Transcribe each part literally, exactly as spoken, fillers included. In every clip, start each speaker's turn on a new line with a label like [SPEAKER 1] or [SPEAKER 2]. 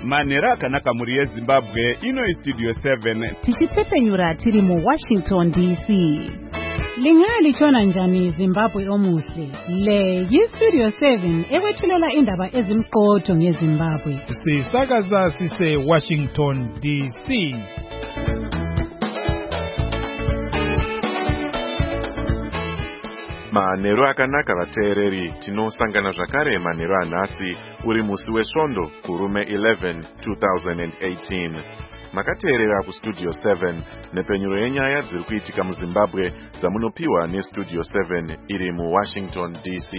[SPEAKER 1] manhero akanaka muri yezimbabwe. Ino istudio seven
[SPEAKER 2] tichitsepenyura tiri muWashington D C. Lingaya lichona njani Zimbabwe omuhle? Le yistudio seven ekwethulela indaba ezimqotho ngeZimbabwe.
[SPEAKER 3] Sisakaza sise Washington D C.
[SPEAKER 4] Manhero akanaka vateereri, tinosangana zvakare manhero anhasi uri musi wesvondo kurume eleven two thousand eighteen. Makateerera kustudio seven nepenyuro yenyaya dziri kuitika muZimbabwe dzamunopiwa nestudio seven iri muWashington D C.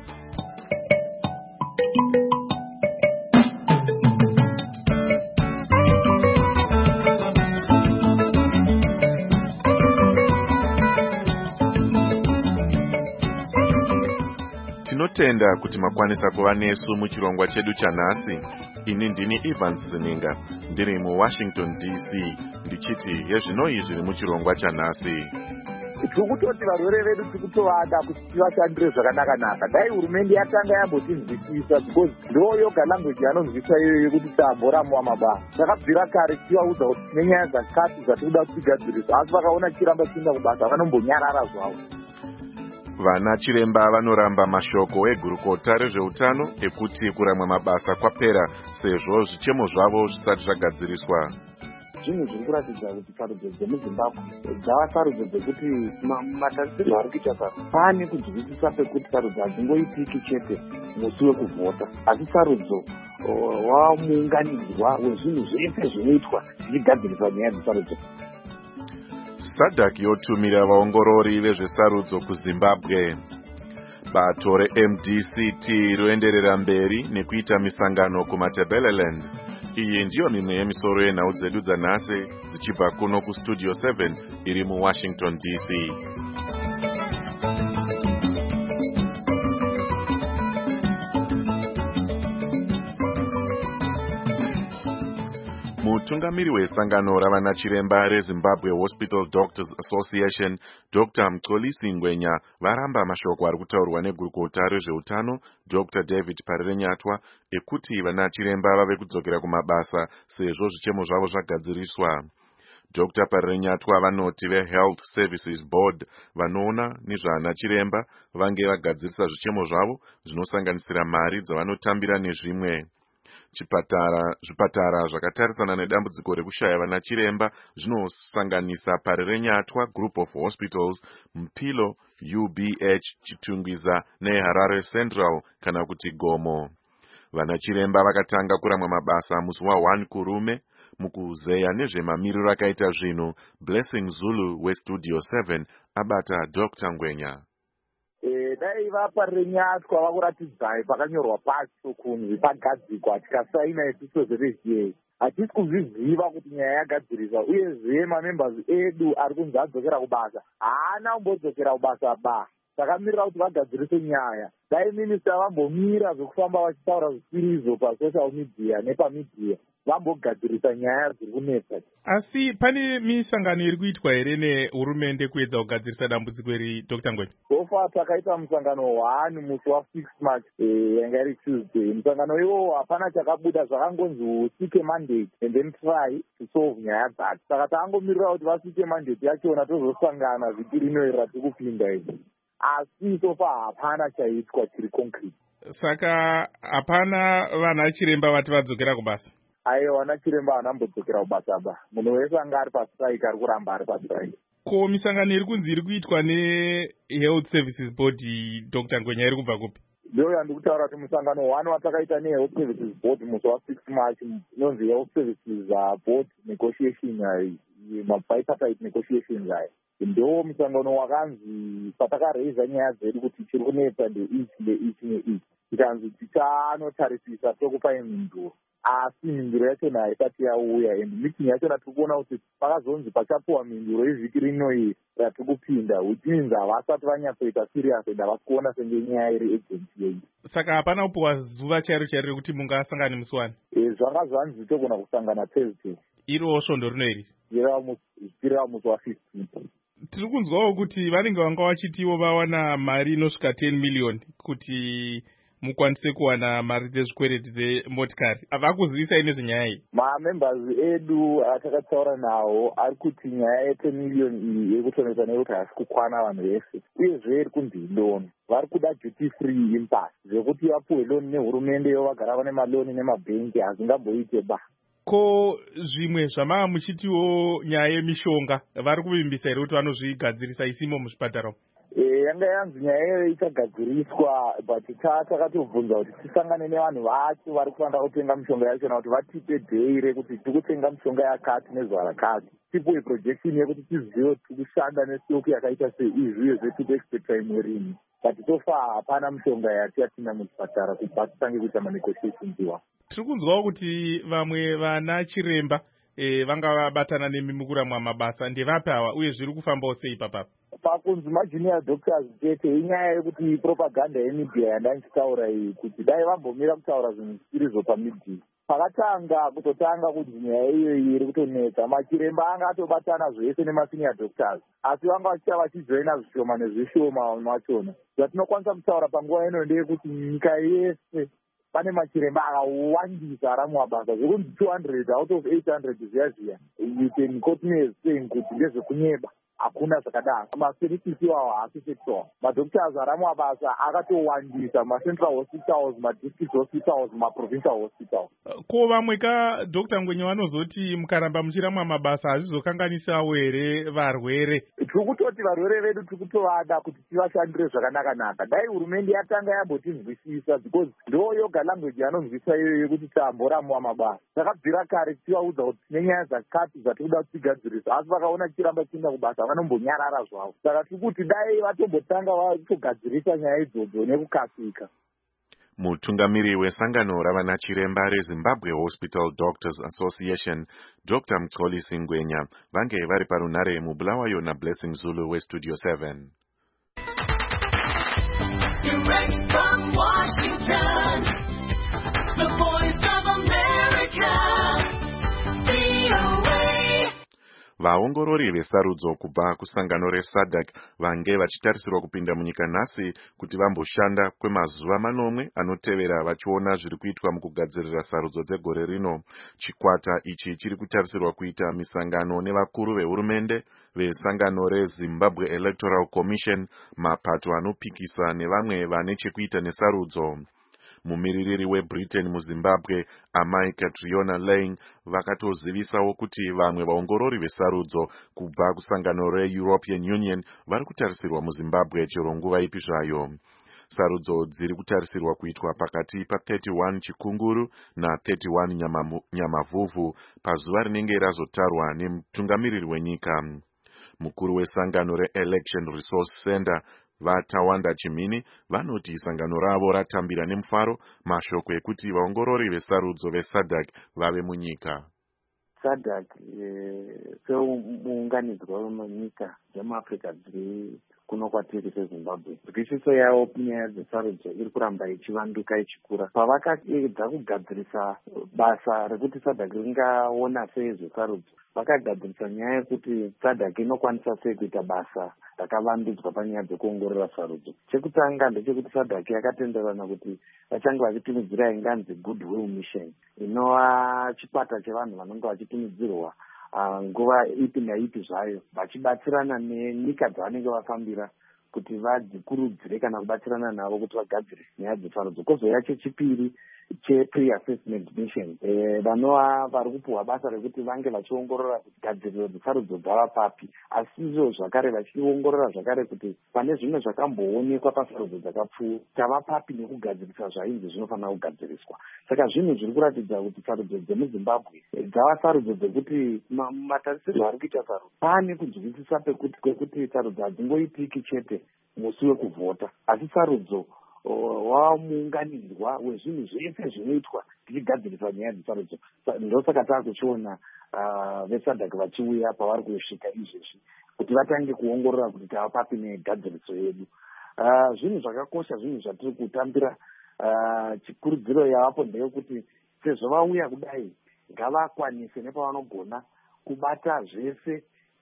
[SPEAKER 4] Tinotenda kuti makwanisa kuva nesu muchirongwa chedu chanhasi. Ini ndini Evans Zininga, ndiri muWashington D C, ndichiti yezvinoi zviri muchirongwa chanhasi.
[SPEAKER 5] Tikutoti varwere vedu tikutovada kuti tivashandire zvakanaka-naka. Dai hurumende yatanga yambotinzwisisa because ndo yoga language yanonzwisisa iyoyo kuti tamboramwa mabasa. Takabvira kare tichivaudza kuti nenyaya dzakati dzatinoda kuti tigadzirisa, asi vakaona chiramba chienda kubasa vanombonyarara zvavo.
[SPEAKER 4] Vana chiremba vanoramba mashoko egurukota rezveutano ekuti kuramwa mabasa kwapera sezvo zvichemo zvavo zvisati zvagadziriswa.
[SPEAKER 5] Zvinhu zviri kuratidza kuti sarudzo dzemuZimbabwe dzava sarudzo dzekuti matarisirwo ari kuita sasa pane kunzwisisa pekuti sarudzo hadzingoitiki chete musi wekuvhota, asi sarudzo wamuunganidzwa wezvinhu zvese zvinoitwa zvichigadziriswa nyaya dzesarudzo.
[SPEAKER 4] SADC yotumira vaongorori vezvesarudzo kuZimbabwe. Bato reM D C T roenderera mberi nekuita misangano kuMatabeleland. Iyi ndiyo mimwe yemisoro yenhau dzedu dzanhasi dzichibva kuno kustudio seven iri muWashington D C. Mutungamiri wesangano ravana chiremba reZimbabwe Hospital Doctors Association, Doctor Mxolisi Ngwenya, varamba mashoko ari kutaurwa negurukota rezveutano Doctor David Parirenyatwa ekuti vana chiremba vave kudzokera kumabasa sezvo zvichemo zvavo zvagadziriswa. Doctor Parirenyatwa vanoti veHealth Services Board vanoona nezvana chiremba vange vagadzirisa zvichemo zvavo zvinosanganisira mari dzavanotambira nezvimwe. Chipatara zvipatara zvakatarisana nedambudziko rekushaya vana chiremba zvinosanganisa Parirenyatwa Group of Hospitals, Mpilo, U B H, Chitungwiza neHarare Central kana kuti Gomo. Vana chiremba vakatanga kuramwa mabasa musi wa one kurume. Mukuzeya nezvemamiriro akaita zvinhu, Blessing Zulu weStudio seven abata Doctor Ngwenya.
[SPEAKER 5] Dai vaParirenyatwa vakuratidzai pakanyorwa pacho kunzi pagadzikwa tikasaina isusu zvereziye. Hatisi kuzviziva kuti nyaya yagadziriswa uyezve mamembers edu ari kunzi adzokera kubasa haana kumbodzokera kubasa ba. Takamirira kuti vagadzirise nyaya. Dai minista vambomira zvokufamba vachitaura zvisirizo pasocial media nepamidia vambogadzirisa nyaya dziri kunetsa.
[SPEAKER 3] Asi pane misangano iri kuitwa here nehurumende kuedza kugadzirisa dambudziko iri, Doctor Ngwenya?
[SPEAKER 5] Sofa takaita musangano one musi wa6 March yanga iri Tuesday. Musangano iwowo hapana chakabuda, zvakangonzi usike mandate and then try to solve nyaya dzacho. Saka tangomirira kuti vasike mandate yachona tozosangana vhiki rinoira tikupinda izvi. Asi sofa hapana chaitwa chiri concrete.
[SPEAKER 3] Saka hapana vana chiremba vati vadzokera kubasa?
[SPEAKER 5] Aiwa, vana chiremba havambodzokera kubasa ba. Munhu wese anga ari pastrike ari kuramba ari pastrike.
[SPEAKER 3] Ko misangano iri kunzi iri kuitwa neHealth Services Board, Doctor Ngwenya, iri kubva kupi?
[SPEAKER 5] Ndiyo yandikutaura kuti musangano one watakaita neHealth Services Board musi wa6 March inonzi Health Services Board negotiation, mabipartite negotiations aya. Ndo musangano wakanzi patakareiza nyaya dzedu kuti chiri kunetsa ndeichi ndeichi neichi. Tikanzi tichanotarisisa tokupai mhinduro. Asi mhinduro yachona haisati yauya, and meeting yachona tiri kuona kuti pakazonzi pachapuwa mhinduro ivhiki rinoi ratiri kupinda, which means havasati vanyatsoita serious and havasi kuona senge nyaya iri agency yedu.
[SPEAKER 3] Saka hapana kupuwa zuva chairo chairo kuti mungasangane musi wani?
[SPEAKER 5] E, zvanga zvanzi togona kusangana Thursday.
[SPEAKER 3] Iro svondo rino iri?
[SPEAKER 5] Zvipirira musi wa-fifteen.
[SPEAKER 3] Tiri kunzwawo kuti vanenge vanga vachitiwo vawana mari inosvika ten million kuti mukwanise kuwana mari dzezvikwereti dzemotikari. Vakuzivisai nezvenyaya iyi?
[SPEAKER 5] Mamembers edu atakataura nawo ari kuti nyaya yete miliyoni iyi yekutonesa nekuti hasi kukwana vanhu vese, uyezve iri kunzi loan. Vari kuda duty free impact zvekuti vapuwe loan nehurumende vagara vane maloni nemabhengi hazingamboite ba.
[SPEAKER 3] Ko zvimwe zvamava muchitiwo nyaya yemishonga vari kuvimbisa here kuti vanozvigadzirisa isimo muzvipatara?
[SPEAKER 5] Yanga yanzi nyaya iyoyo ichagadziriswa, but takatobvunza kuti tisangane nevanhu vacho vari kufanira kutenga mishonga yachona kuti vatipe dhei rekuti tiri kutenga mishonga yakati nezuva rakati, tipuwe projection yekuti tizive kuti tiri kushanda nestoku yakaita seizvi uyezve tiri kuexpecta imwe rini. But tofa hapana mishonga yatiyatina muchipatara kubva titange kuita manegotiations iwa.
[SPEAKER 3] Tiri kunzwawo kuti vamwe vana chiremba e, vanga vabatana nemi mukuramwa mabasa, ndevapi ava uye zviri kufambawo sei papapa?
[SPEAKER 5] Pakunzi majunior doctors chete inyaya yekuti propaganda yemedia yanda ndichitaura iyi kuti dai vambomira kutaura zvinhu zvisirizo pamedia. Pakatanga kutotanga kuti nyaya iyoyi iri kutonetsa, machiremba anga atobatana zvese nemasenior doctors, asi vanga vachiita vachijoina zvishoma nezvishoma machona. Zvatinokwanisa kutaura panguva ino ndeyekuti nyika yese pane machiremba akawandisa aramabasa zvekunzi two hundred out of eight hundred zviya zviya. You can quote me as saying kuti ndezvekunyeba. Hakuna zvakadaro. Maserikisi iwawo haasisetiwa. Madoctors aramabasa akatowandisa macentral hospitals, madistrict hospitals, maprovincial hospitals.
[SPEAKER 3] Ko vamwe ka Doctor Ngwenya vanozoti mukaramba muchiramwa mabasa hazvizokanganisawo here varwere?
[SPEAKER 5] Tiri kutoti varwere vedu tiri kutovada kuti tivashandire zvakanaka-naka. Dai hurumende yatanga yambotinzwisisa because ndo yoga language yanonzwisisa iyoyo yekuti tamboramwa mabasa. Takabvira kare tivaudza kuti tine nyaya dzakati dzatinoda kutigadzirisa, asi vakaona tichiramba tichienda kubasa vanombonyarara zvavo. Saka tiri kuti dai vatombotanga vatogadzirisa nyaya idzodzo nekukasika.
[SPEAKER 4] Mutungamiri wesangano ravana chiremba reZimbabwe Hospital Doctors Association, Doctor Mxolisi Ngwenya, vange vari parunhare muBulawayo naBlessing Zulu weStudio seven.
[SPEAKER 6] Direct from Washington, the voice of America, V O A.
[SPEAKER 4] Vaongorori vesarudzo kubva kusangano reSADC vange vachitarisirwa kupinda munyika nhasi kuti vamboshanda kwemazuva manomwe anotevera vachiona zviri kuitwa mukugadzirira sarudzo dzegore rino. Chikwata ichi chiri kutarisirwa kuita misangano nevakuru vehurumende vesangano reZimbabwe Electoral Commission, mapato anopikisa nevamwe vane chekuita nesarudzo. Mumiririri weBritain muZimbabwe Amai Catriona Lang vakatozivisawo kuti vamwe vaongorori vesarudzo kubva kusangano reEuropean Union vari kutarisirwa muZimbabwe chero nguva ipi zvayo. Sarudzo dziri kutarisirwa kuitwa pakati pa31 Chikunguru na thirty-one Nyamavhuvhu pazuva rinenge razotarwa nemutungamiriri wenyika. Mukuru wesangano reElection Resource Center Vatawanda Chimini vanoti sangano ravo ratambira nemufaro mashoko ekuti vaongorori vesarudzo veSADC vave munyika.
[SPEAKER 7] SADC semuunganidzwa wemunyika dzemuAfrica dziri kuno kwatiri seZimbabwe, nzwishiso yavo nyaya dzesarudzo iri kuramba ichivanduka ichikura. Pavakaedza kugadzirisa basa rekuti SADC ringaona sei zvesarudzo, vakagadzirisa nyaya yekuti SADC inokwanisa sei kuita basa rakavandudzwa panyaya dzekuongorora sarudzo. Chekutanga ndechekuti SADC yakatenderana kuti vachange vachitumidzira inganzi Goodwill Mission, inova chikwata chevanhu vanenge vachitumidzirwa nguva ipi naipi zvayo, vachibatsirana nenyika dzavanenge vafambira kuti vadzikurudzire kana kubatsirana navo kuti vagadzire nyaya dzesarudzo. Kozouya chechipiri che-pre-assessment mission, vanova vari kupuhwa basa rekuti vange vachiongorora gadziriro dzesarudzo dzava papi, asi izvo zvakare vachiongorora zvakare kuti pane zvimwe zvakamboonekwa pasarudzo dzakapfuura tava papi nekugadzirisa zvainzi zvinofanira kugadziriswa. Saka zvinhu zviri kuratidza kuti sarudzo dzemuZimbabwe dzava sarudzo dzekuti matarisirwo ari kuita sarudzo pane kunzwisisa kwekuti sarudzo hadzingoitiki chete musi wekuvhota, asi sarudzo wava muunganidzwa wezvinhu zvese zvinoitwa tichigadzirisa nyaya dzesarudzo. Ndosaka taakuchiona veSADC vachiuya pavari kusvika izvezvi kuti vatange kuongorora kuti tava papi negadziriso yedu. Zvinhu zvakakosha, zvinhu zvatiri kutambira. Chikurudziro yavapo ndeyekuti sezvo vauya kudai ngavakwanise nepavanogona kubata zvese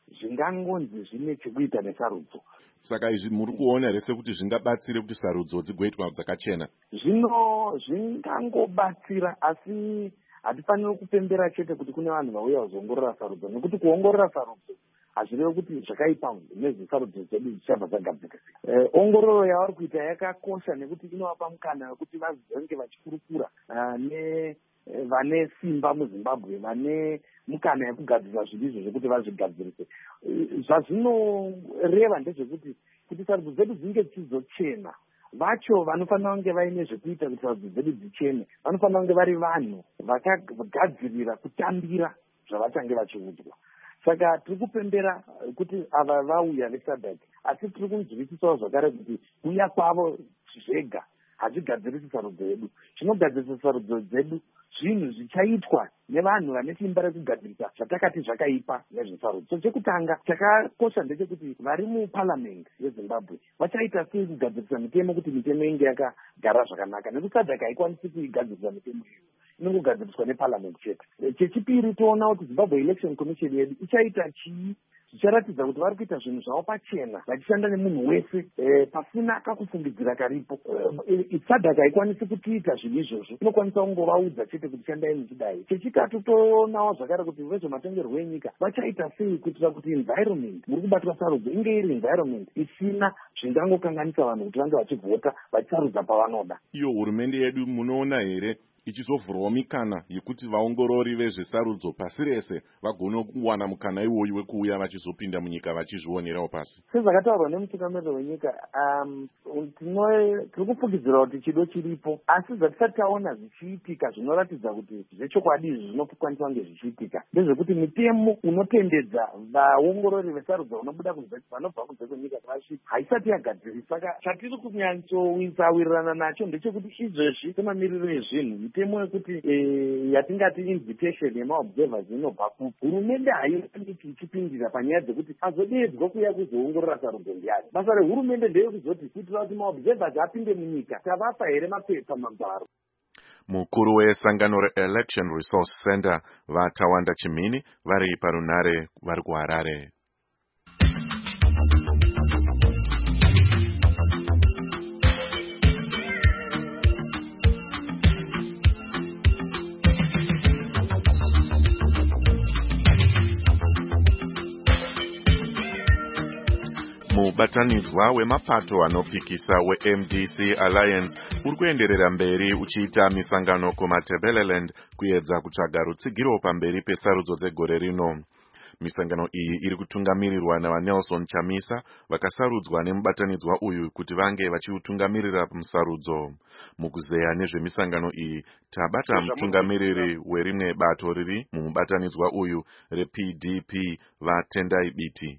[SPEAKER 7] zvingangonzi zvine chekuita nesarudzo.
[SPEAKER 4] Saka izvi muri kuona here sekuti zvingabatsire kuti sarudzo dzigoitwa dzakachena?
[SPEAKER 7] Zvino zvingangobatsira, asi hatifaniri kupembera chete kuti kune vanhu vauya kuzoongorora sarudzo, nekuti kuongorora sarudzo hazvirevi kuti zvakaipa nezvesarudzo dzedu zvichabva dzagadzirisa. Eh, ongororo yavari kuita yakakosha nekuti inovapa mukana wekuti vazenge vachikurukura ne vane simba muZimbabwe, vane mukana yekugadzirisa zvinhu izvo zvekuti vazvigadzirise. Zvazvinoreva ndezvekuti kuti sarudzo dzedu dzinge dzichizochena, vacho vanofanira kunge vaine zvekuita kuti sarudzo dzedu dzichene, vanofanira kunge vari vanhu vakagadzirira kutambira zvavachange vachiudzwa. Saka tiri kupembera kuti ava vauya vesadhaki, asi tiri kunzwisisawo zvakare kuti kuuya kwavo zvega hazvigadzirisi sarudzo yedu. Chinogadzirisa sarudzo dzedu zvinhu zvichaitwa nevanhu vane simba rekugadzirisa zvatakati zvakaipa nezvesarudzo. So chekutanga chakakosha ndechekuti vari muparliament yeZimbabwe vachaita sei kugadzirisa mitemo kuti mitemo inge yakagara zvakanaka, nekuti sadhaki haikwanisi kuigadzirisa mitemo iyo, inongogadziriswa neparliament chete. Chechipiri, toona kuti Zimbabwe Election Commission yedu ichaita chii, zvicharatidza kuti vari kuita zvinhu zvavo pachena vachishanda nemunhu wese e, pasina kakufungidzira karipo. E, sadhaki haikwanisi kutiita zvinhu izvozvo, inokwanisa kungovaudza chete kuti shandai muchidai. Chechitatu, toonawo zvakare kuti vezvematongerwo enyika vachaita sei kuitira kuti environment muri kubatwa sarudzo inge iri environment isina zvingangokanganisa vanhu kuti vange vachivhota vachisarudza pavanoda.
[SPEAKER 4] Iyo hurumende yedu munoona here ichizovhurawo mikana yekuti vaongorori vezvesarudzo pasi rese vagone kuwana mukana iwoyu wekuuya vachizopinda munyika vachizvionerawo pasi?
[SPEAKER 7] Sezvakataurwa nemutungamiriri wenyika, um, tiri kufukidzira kuti chido chiripo, asi zvatisati taona zvichiitika zvinoratidza kuti zvechokwadi izvi zvinokwanisa kunge zvichiitika ndezvekuti mitemo unotendedza vaongorori vesarudzo vanobva kunze kwenyika kurashika haisati yagadzirisa. Saka chatiri kunyatsowisawirirana nacho ndechekuti izvezvi semamiriro ezvinhu, mitemo yekuti e, yatingati invitation yemaobservers inobva kuhurumende haioniki ichipindira panyaya dzekuti azodedzwa kuuya kuzoongorora sarudzo ndiani. Basa rehurumende ndeyekuzoti kuitira kuti maobservers apinde munyika tavapa here mapepa magwaro.
[SPEAKER 4] Mukuru wesangano reElection Resource Center vaTawanda Chimini vari parunare vari kuHarare. Mubatanidzwa wemapato anopikisa weM D C Alliance uri kuenderera mberi uchiita misangano kuMatabeleland kuedza kutsvaga rutsigiro pamberi pesarudzo dzegore rino. Misangano iyi iri kutungamirirwa navaNelson Chamisa vakasarudzwa nemubatanidzwa uyu kuti vange vachiutungamirira musarudzo. Mukuzeya nezvemisangano iyi tabata mutungamiriri werimwe bato riri mumubatanidzwa uyu reP D P vaTendai Biti.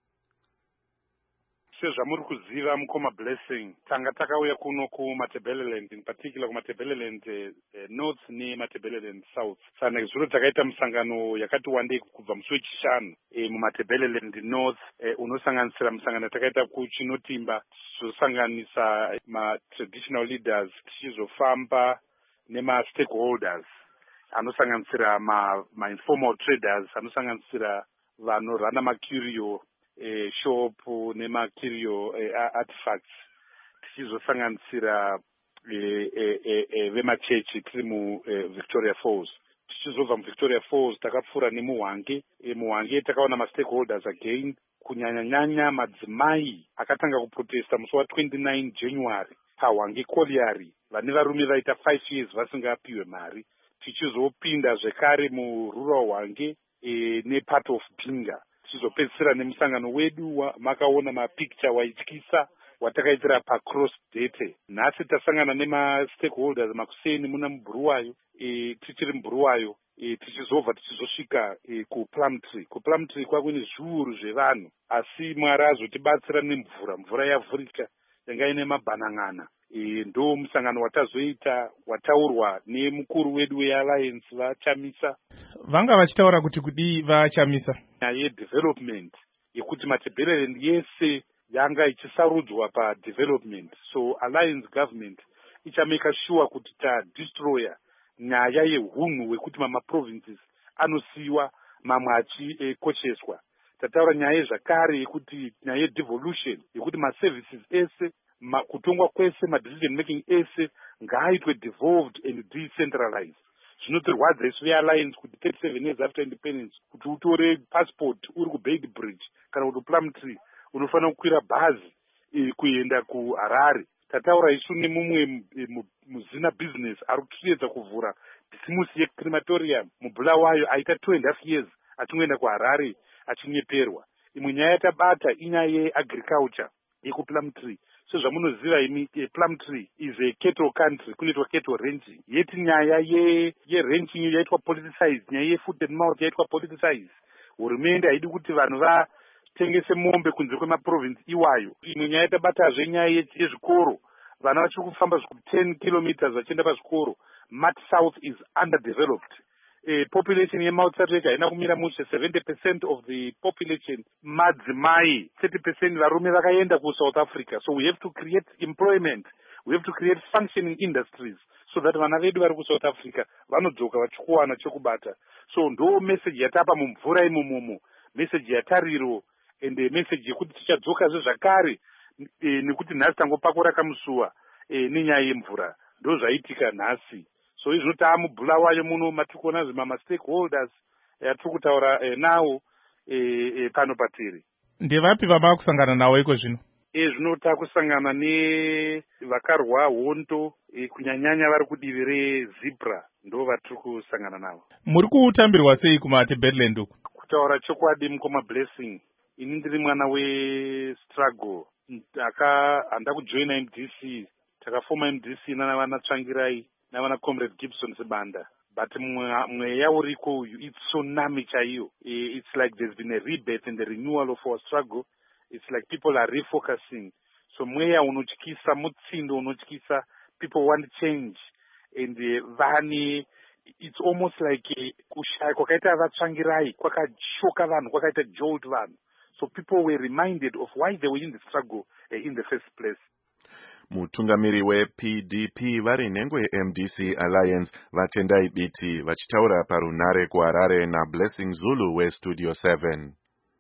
[SPEAKER 8] Sezvamuri kuziva mukoma Blessing, tanga takauya kuno kuMatabeleland, in particular kuMatabeleland eh, North neMatabeleland South. Sana zviro takaita musangano yakati wandei kubva musi wechishanu eh, muMatabeleland North eh, unosanganisira musangano takaita kuChinotimba, tichizosanganisa ma-traditional leaders, tichizofamba nema-stakeholders anosanganisira ma-informal traders, anosanganisira vanorana macurio Eh, shop nemacurio eh, artifacts, tichizosanganisira eh, eh, eh, eh, vemachechi tiri mu eh, Victoria Falls. Tichizobva muVictoria Falls takapfuura nemuHwange. eh, muHwange takaona ma-stakeholders again, kunyanya-nyanya madzimai akatanga kuprotesta musi wa29 January paHwange Colliery, vane varume vaita five years vasingapiwe mari. Tichizopinda zvekare murural Hwange eh, nepart of Binga. Tichizopedzisira nemusangano wedu makaona mapicture waityisa watakaitira paCross Dete. Nhasi tasangana nema-stakeholders makuseni muna muBuruwayo, e, tichiri muBuruwayo, e, tichizobva tichizosvika e, kuPlumtree. kuPlumtree kwakune zviuru zvevanhu, asi Mwari azotibatsira nemvura, mvura yavhurika yanga ine mabhanan'ana. E, ndo musangano watazoita wataurwa nemukuru wedu weAlliance vaChamisa.
[SPEAKER 3] Vanga vachitaura kuti kudii vaChamisa?
[SPEAKER 8] Yedevelopment yekuti Matabeleland yese yanga ichisarudzwa padevelopment, so Alliance government ichameka sure kuti tadestroya nyaya yehunhu wekuti mama provinces anosiiwa mamwe achikosheswa. tataura nyaya zvakare yekuti nyaya yedevolution yekuti maservices ese ma, kutongwa kwese madecision making ese ngaaitwe devolved and decentralized. Zvinotirwadza isu vealliance kuti thirty-seven years after independence kuti utore passport uri kuBailey Bridge kana kuti Plumtree unofanira kukwira bhazi e, kuenda kuHarare. Tataura isu nemumwe muzina business ari kutoedza kuvhura bhisimusi yecrematorium muBulawayo aita two and a half years achingoenda kuHarare achinyeperwa. Imwe nyaya tabata inyaya yeagriculture yekuPlumtree. Sezvamunoziva imi Plumtree is a cattle country, kunoitwa cattle ranching. Yeti nyaya ye yeranching yaitwa politicized, nyaya yefoot and mouth yaitwa politicized. Hurumende haidi kuti vanhu vatengese mombe kunze kwemaprovince iwayo. Imwe nyaya tabatazve nyaya yezvikoro, vana vachiri kufamba zviku ten kilometers vachienda pazvikoro. Mat South is underdeveloped. Uh, population yeMautsareka haina kumira mushe. Seventy percent of the population madzimai, thirty percent varume vakaenda ku South Africa. So we have to create employment, we have to create functioning industries so that vana vedu vari ku South Africa vanodzoka vachikuwana chekubata. So ndo message yatapa mumvura imomomo, message yatariro ende message yekuti tichadzokazve zvakare e, nekuti nhasi tangopakura kamusuwa e, nenyaya yemvura. Ndo zvaitika nhasi. So izvo taamubulawayo muno matikuona zvima stakeholders atiri kutaura eh, nawo eh, eh, pano patiri.
[SPEAKER 3] Ndevapi vava kusangana nawo iko zvino?
[SPEAKER 8] E zvino takusangana nevakarwa hondo e, kunyanyanya vari kudivi reZebra ndo vatiri kusangana navo.
[SPEAKER 3] Muri kutambirwa sei kumaTebeleland uku?
[SPEAKER 8] Kutaura chokwadi mukoma Blessing, ini ndiri mwana westruggle. Aka handa kujoina M D C, takafoma M D C navana Tsvangirai navana Comrade Gibson Sibanda. But mweya uriko uyu it's tsunami chaiyo. It's like there's been a rebirth and the renewal of our struggle. It's like people are refocusing. So mweya unochikisa, mutsindo unochikisa, people want change. And uh, vani, it's almost like kushai kwakaita vatsvangirai, kwakashoka vanhu, kwakaita jolt vanhu. So people were reminded of why they were in the struggle uh, in the first place.
[SPEAKER 4] Mutungamiri weP D P vari nhengo yeM D C Alliance vatendai biti vachitaura parunare kuHarare naBlessing Zulu weStudio seven.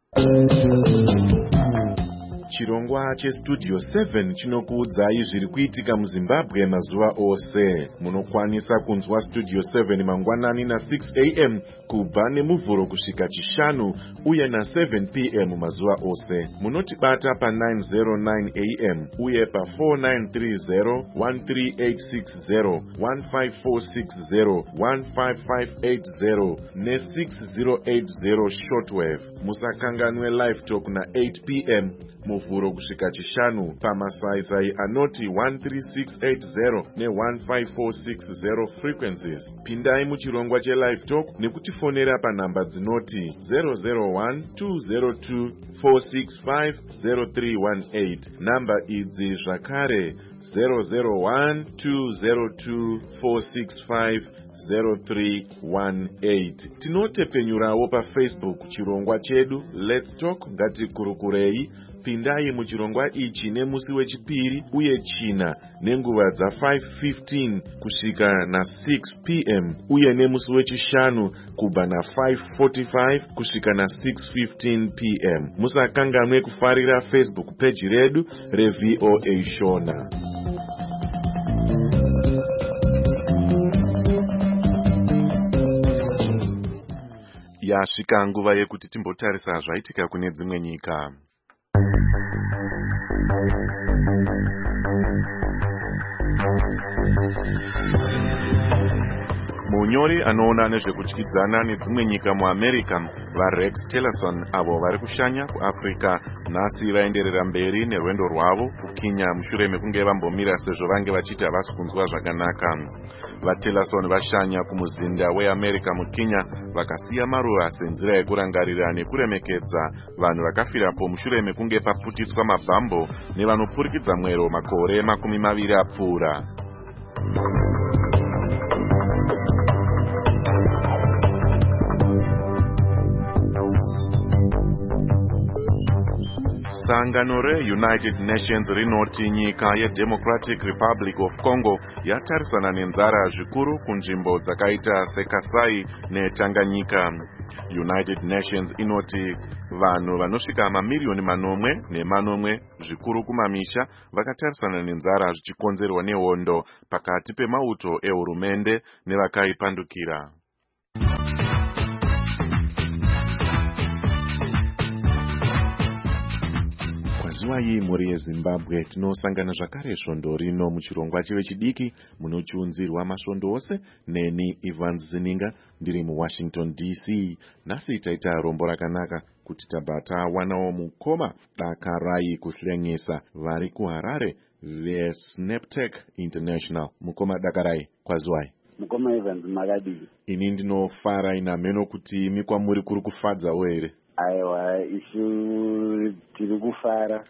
[SPEAKER 4] Chirongwa cheStudio seven chinokuudzai zviri kuitika muZimbabwe mazuva ose. Munokwanisa kunzwa Studio seven mangwanani na six a m kubva nemuvhuro kusvika chishanu uye na seven p m mazuva ose. Munotibata pa nine oh nine a m uye pa four nine three zero, one three eight six zero, one five four six zero, one five five eight zero ne six zero eight zero shortwave. Musakanganwe live talk na eight p m muvhuro kusvika chishanu pamasaisai anoti one three six eight zero ne one five four six zero frequencies. Pindai muchirongwa chelive talk nekutifonera panhamba dzinoti zero zero one two zero two four six five zero three one eight. Namba idzi zvakare zero zero one two zero two four six five zero three one eight. Tinotepenyurawo pa Facebook chirongwa chedu Let's Talk ngatikurukurei. Pindai muchirongwa ichi nemusi wechipiri uye china nenguva dza five fifteen kusvika na six p m uye nemusi wechishanu kubva na five forty-five kusvika na six fifteen p m. Musakanganwe kufarira Facebook page redu reV O A Shona. Yasvika nguva yekuti timbotarisa zvaitika kune dzimwe nyika. Munyori anoona nezvekutyidzana nedzimwe nyika muAmerica vaRex Tillerson avo vari kushanya kuAfrica nhasi vaenderera mberi nerwendo rwavo kuKenya mushure mekunge vambomira sezvo vange vachiti havasi kunzwa zvakanaka. VaTillerson vashanya kumuzinda weAmerica muKenya vakasiya maruva senzira yekurangarira nekuremekedza vanhu vakafirapo mushure mekunge paputitswa mabhambo nevanopfurikidza mwero makore makumi maviri apfuura. Sangano reUnited Nations rinoti nyika yeDemocratic Republic of Congo yatarisana nenzara zvikuru kunzvimbo dzakaita seKasai neTanganyika. United Nations inoti vanhu vanosvika mamiliyoni manomwe nemanomwe zvikuru kumamisha vakatarisana nenzara zvichikonzerwa nehondo pakati pemauto ehurumende nevakaipandukira. Zuva iyi mhuri yeZimbabwe tinosangana zvakare svondo rino muchirongwa chive chidiki munochiunzirwa masvondo ose neni Evans Zininga ndiri muWashington D C. Nhasi taita rombo rakanaka kuti tabata wanawo mukoma Dakarai kuhlengesa vari kuHarare veSnaptech International. Mukoma Dakarai, kwaziwai?
[SPEAKER 9] Mukoma Evans makadii? Ini
[SPEAKER 4] ndinofara ina meno kuti imi kwamuri kuri kufadzawo here?
[SPEAKER 9] Aiwa, isu tiri kufara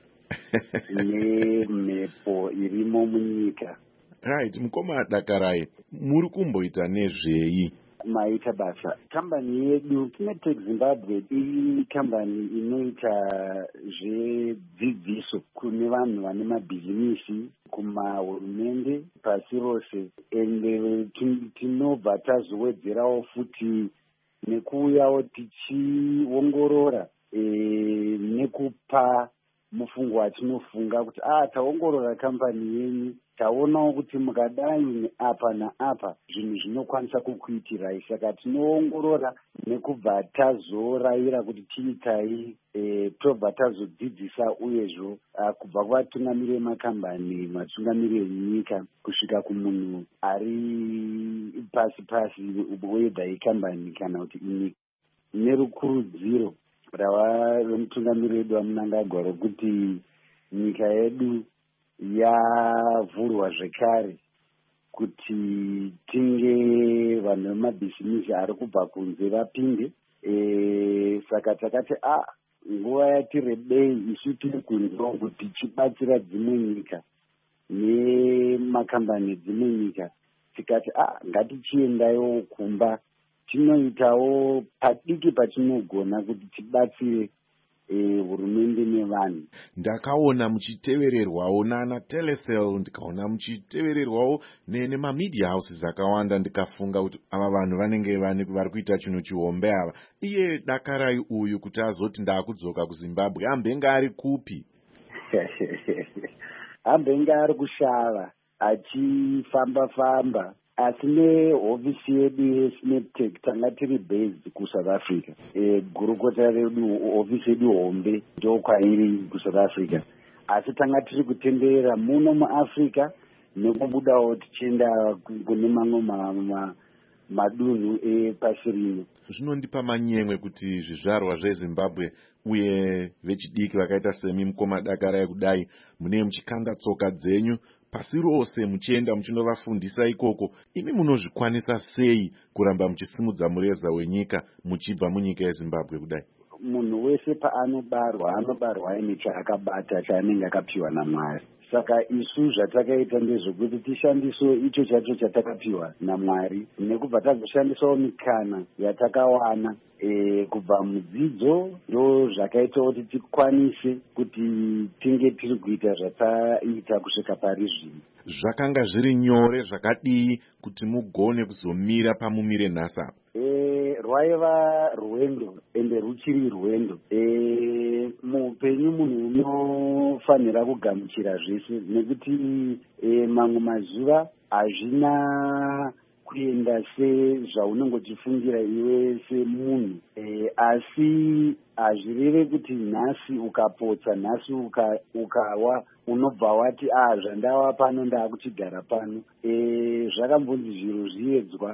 [SPEAKER 9] nemhepo irimo munyika.
[SPEAKER 4] Right, mukoma Dakarai, muri kumboita nezvei?
[SPEAKER 9] Maita basa. Kambani yedu Snaptech Zimbabwe ikambani inoita zvedzidziso kune vanhu vane mabhizinisi kumahurumende pasi rose, ende tinobva tazowedzerawo futi nekuuyawo tichiongorora e, nekupa mufungo watinofunga kuti ah taongorora kambani yenyu taonawo kuti mukadai apa naapa zvinhu zvinokwanisa kukuitirai, saka tinoongorora nekubva tazorayira kuti tiitai e, tobva tazodzidzisa uyezvo kubva kuvatungamiri vemakambani, vatungamiri venyika kusvika kumunhu ari pasi pasi wedha ikambani kana kuti inyika, nerukurudziro rava romutungamiri wedu waMnangagwa rokuti nyika yedu yavhurwa zvekare kuti tinge vanhu vemabhizinisi ari kubva kunze vapinde. E, saka takati a nguva yati rebei isu tiri kunzwa kuti tichibatsira dzimwe nyika nemakambani dzimwe nyika, tikati a ngatichiendayo kumba tinoitawo padiki patinogona kuti tibatsire hurumende nevanhu.
[SPEAKER 4] Ndakaona muchitevererwawo nana Telecel, ndikaona muchitevererwawo nemamedia houses akawanda, ndikafunga kuti ava vanhu vanenge vari kuita chinhu chihombe ava. Iye Dakarai uyu kuti azoti ndakudzoka kuZimbabwe ambenge ari kupi?
[SPEAKER 9] Ambenge ari kushava achifamba famba, asi nehofisi yedu yeSnaptech tanga tiri based kuSouth Africa. E, gurukota redu hofisi yedu hombe ndokwairi kuSouth Africa, asi tanga tiri kutenderera muno muAfrica nekubudawo tichienda kune mamwe ma, madunhu epasi rino.
[SPEAKER 4] Zvinondipa manyemwe kuti zvizvarwa zveZimbabwe uye vechidiki vakaita semi mukoma Dakarai kudai mune muchikanda tsoka dzenyu pasi rose muchienda muchinovafundisa ikoko. Imi munozvikwanisa sei kuramba muchisimudza mureza wenyika muchibva munyika yeZimbabwe kudai?
[SPEAKER 9] Munhu wese paanobarwa anobarwa aine chaakabata chaanenge akapiwa naMwari. Saka isu zvatakaita ndezvokuti tishandiso icho chacho chatakapiwa naMwari, nekubva tazoshandisawo mikana yatakawana e, kubva mudzidzo ndo zvakaita kuti tikwanise kuti tinge tiri kuita zvataita kusvika pari zvino.
[SPEAKER 4] Zvakanga zviri nyore zvakadii kuti mugone kuzomira pamumire nhasa?
[SPEAKER 9] E, rwaiva rwendo ende ruchiri rwendo. E, muupenyu munhu unofanira kugamuchira zvese, nekuti e, mamwe mazuva hazvina kuenda sezvaunongotifungira iwe semunhu, e, asi hazvireve kuti nhasi ukapotsa, nhasi uka, ukawa unobva wati ah zvandava pano ndaakuchigara pano. E, zvakambonzi zviro zviedzwa